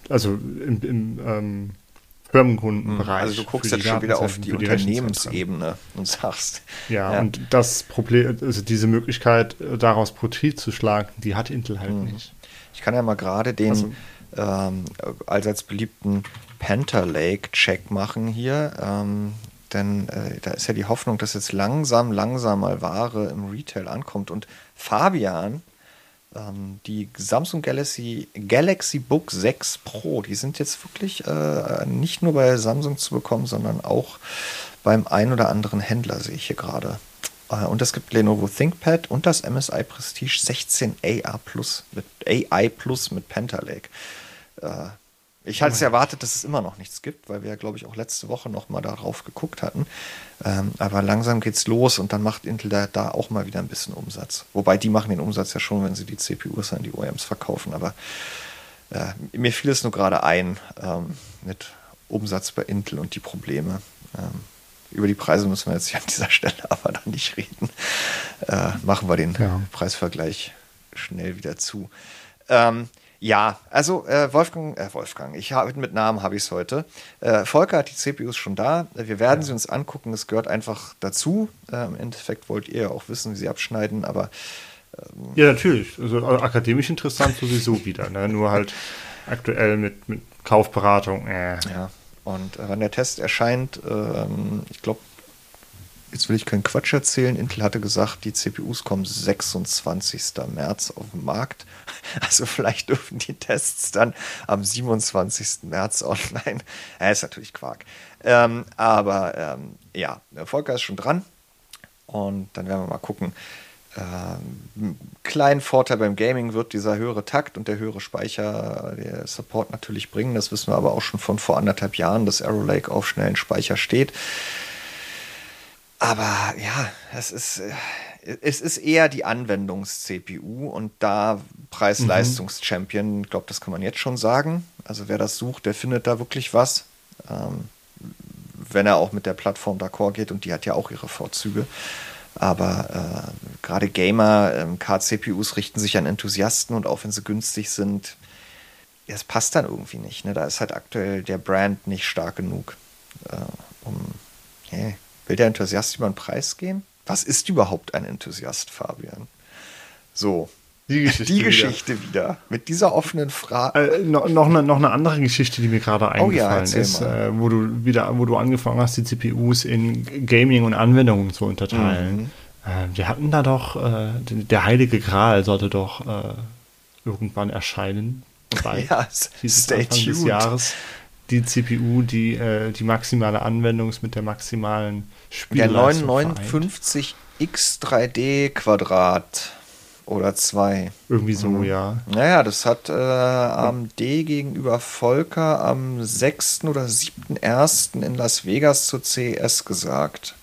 also im, im ähm, Firmenkundenbereich. Also du guckst jetzt schon wieder auf die Unternehmensebene und sagst. Ja, ja, und das Problem, also diese Möglichkeit, daraus Profit zu schlagen, die hat Intel halt mhm. nicht. Ich kann ja mal gerade den also, ähm, allseits beliebten Panther Lake-Check machen hier. Ähm, denn äh, da ist ja die Hoffnung, dass jetzt langsam, langsam mal Ware im Retail ankommt. Und Fabian, ähm, die Samsung Galaxy, Galaxy Book sechs Pro, die sind jetzt wirklich äh, nicht nur bei Samsung zu bekommen, sondern auch beim ein oder anderen Händler, sehe ich hier gerade. Äh, und es gibt Lenovo ThinkPad und das M S I Prestige sechzehn A I Plus mit A I Plus mit Panther Lake. Äh, Ich hatte es erwartet, dass es immer noch nichts gibt, weil wir ja, glaube ich, auch letzte Woche noch mal darauf geguckt hatten. Ähm, aber langsam geht's los und dann macht Intel da, da auch mal wieder ein bisschen Umsatz. Wobei, die machen den Umsatz ja schon, wenn sie die C P Us an die O E Ms verkaufen. Aber äh, mir fiel es nur gerade ein ähm, mit Umsatz bei Intel und die Probleme. Ähm, über die Preise müssen wir jetzt hier an dieser Stelle aber dann nicht reden. Äh, machen wir den ja. Preisvergleich schnell wieder zu. Ähm, Ja, also äh, Wolfgang, äh, Wolfgang, ich habe mit Namen habe ich es heute. Äh, Volker hat die C P Us schon da. Wir werden ja. sie uns angucken. Es gehört einfach dazu. Äh, Im Endeffekt wollt ihr ja auch wissen, wie sie abschneiden, aber ähm, ja, natürlich. Also akademisch interessant sowieso wieder. Ne? Nur halt aktuell mit, mit Kaufberatung. Äh. Ja. Und äh, wenn der Test erscheint, ähm, ich glaube, jetzt will ich keinen Quatsch erzählen. Intel hatte gesagt, die C P Us kommen sechsundzwanzigsten März auf den Markt. Also vielleicht dürfen die Tests dann am siebenundzwanzigsten März online. Ja, ist natürlich Quark. Ähm, aber ähm, ja, Volker ist schon dran. Und dann werden wir mal gucken. Ähm, kleinen Vorteil beim Gaming wird dieser höhere Takt und der höhere Speicher, der Support natürlich bringen. Das wissen wir aber auch schon von vor anderthalb Jahren, dass Arrow Lake auf schnellen Speicher steht. Aber ja, es ist, es ist eher die Anwendungs-C P U und da Preis-Leistungs-Champion, ich glaube, das kann man jetzt schon sagen. Also wer das sucht, der findet da wirklich was. Ähm, wenn er auch mit der Plattform d'accord geht und die hat ja auch ihre Vorzüge. Aber äh, gerade Gamer, ähm, K C P Us richten sich an Enthusiasten und auch wenn sie günstig sind, das passt dann irgendwie nicht. Ne? Da ist halt aktuell der Brand nicht stark genug, äh, um hey, will der Enthusiast über den Preis gehen? Was ist überhaupt ein Enthusiast, Fabian? So, die Geschichte, die Geschichte wieder. wieder. Mit dieser offenen Frage. Äh, noch, noch, eine, noch eine andere Geschichte, die mir gerade eingefallen oh ja, ist, äh, wo du wieder, wo du angefangen hast, die C P Us in Gaming und Anwendungen zu unterteilen. Mhm. Äh, wir hatten da doch, äh, der Heilige Gral sollte doch äh, irgendwann erscheinen. Bald, ja, stay tuned. Des Jahres. Die C P U, die äh, die maximale Anwendung ist mit der maximalen Spielleistung. Der neunhundertneunundfünfzig X drei D Quadrat oder zwei. Irgendwie so, mhm. ja. Naja, das hat äh, A M D gegenüber Volker am sechsten oder siebten ersten in Las Vegas zur C E S gesagt.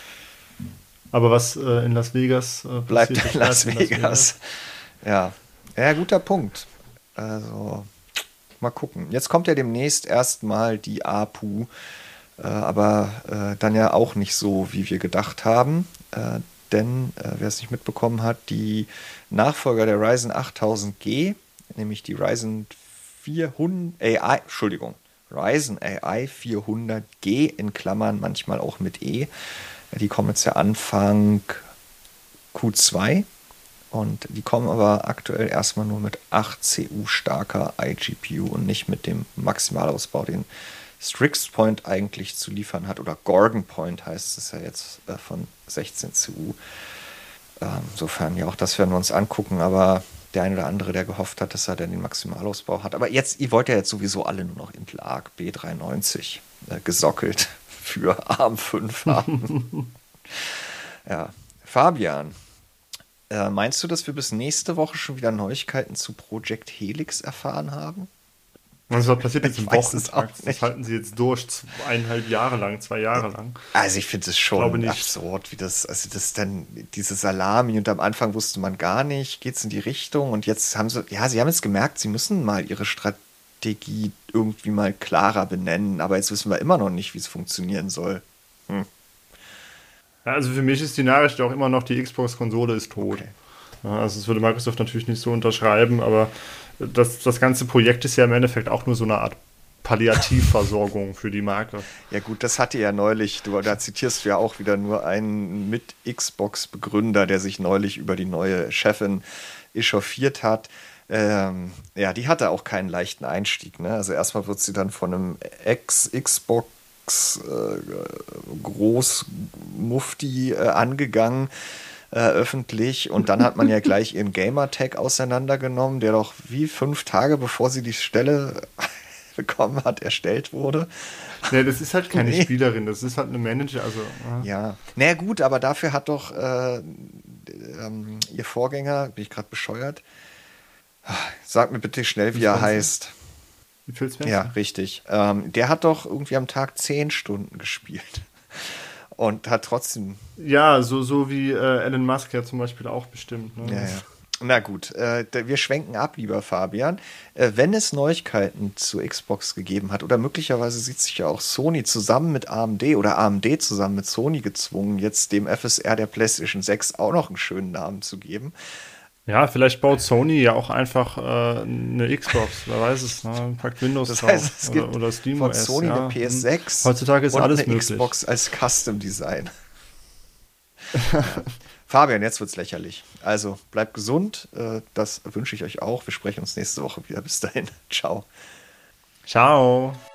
Aber was äh, in Las Vegas äh, bleibt in Las, in Las Vegas. Ja. Ja, guter Punkt. Also mal gucken. Jetzt kommt ja demnächst erstmal die A P U, äh, aber äh, dann ja auch nicht so, wie wir gedacht haben. Äh, denn, äh, wer es nicht mitbekommen hat, die Nachfolger der Ryzen achttausend G, nämlich die Ryzen vierhundert A I, Entschuldigung, Ryzen A I vierhundert G in Klammern, manchmal auch mit E, die kommen jetzt ja Anfang Q zwei. Und die kommen aber aktuell erstmal nur mit acht C U starker iGPU und nicht mit dem Maximalausbau, den Strix Point eigentlich zu liefern hat. Oder Gorgon Point heißt es ja jetzt äh, von sechzehn C U. Ähm, insofern, ja, auch das werden wir uns angucken. Aber der ein oder andere, der gehofft hat, dass er dann den Maximalausbau hat. Aber jetzt, ihr wollt ja jetzt sowieso alle nur noch Intel Arc B dreiundneunzig äh, gesockelt für A R M fünf haben. Ja, Fabian. Äh, meinst du, dass wir bis nächste Woche schon wieder Neuigkeiten zu Project Helix erfahren haben? Also was passiert jetzt im Wochentakt? Das halten sie jetzt durch, eineinhalb Jahre lang, zwei Jahre lang. Also ich finde es schon absurd, wie das, also das dann, diese Salami und am Anfang wusste man gar nicht, geht es in die Richtung und jetzt haben sie, ja, sie haben jetzt gemerkt, sie müssen mal ihre Strategie irgendwie mal klarer benennen, aber jetzt wissen wir immer noch nicht, wie es funktionieren soll. Hm. Ja, also für mich ist die Nachricht auch immer noch, die Xbox-Konsole ist tot. Okay. Ja, also das würde Microsoft natürlich nicht so unterschreiben, aber das, das ganze Projekt ist ja im Endeffekt auch nur so eine Art Palliativversorgung für die Marke. Ja gut, das hatte ja neulich, du, da zitierst du ja auch wieder nur einen Mit-Xbox-Begründer, der sich neulich über die neue Chefin echauffiert hat. Ähm, ja, die hatte auch keinen leichten Einstieg. Ne? Also erstmal wird sie dann von einem Ex-Xbox äh, Großmufti äh, angegangen, äh, öffentlich. Und dann hat man ja gleich ihren Gamertag auseinandergenommen, der doch wie fünf Tage bevor sie die Stelle bekommen hat, erstellt wurde. Nee, das ist halt keine Nee. Spielerin, das ist halt eine Manager. Also, ja. Ja, naja gut, aber dafür hat doch äh, ähm, ihr Vorgänger, bin ich gerade bescheuert, sag mir bitte schnell, wie er heißt. Wie Phil Spencer? Ja, richtig. Ähm, der hat doch irgendwie am Tag zehn Stunden gespielt. Und hat trotzdem. Ja, so, so wie äh, Elon Musk ja zum Beispiel auch bestimmt. Ne? Ja, ja. Na gut, äh, wir schwenken ab, lieber Fabian. Äh, wenn es Neuigkeiten zu Xbox gegeben hat, oder möglicherweise sieht sich ja auch Sony zusammen mit A M D oder A M D zusammen mit Sony gezwungen, jetzt dem F S R der PlayStation sechs auch noch einen schönen Namen zu geben. Ja, vielleicht baut Sony ja auch einfach äh, eine Xbox, wer weiß es, ne? Packt Windows Das drauf heißt, es gibt oder, oder Steam von O S. Sony ja. eine P S sechs Heutzutage ist und alles eine möglich. Xbox als Custom Design. Ja. Fabian, jetzt wird's lächerlich. Also bleibt gesund, äh, das wünsche ich euch auch. Wir sprechen uns nächste Woche wieder. Bis dahin. Ciao. Ciao.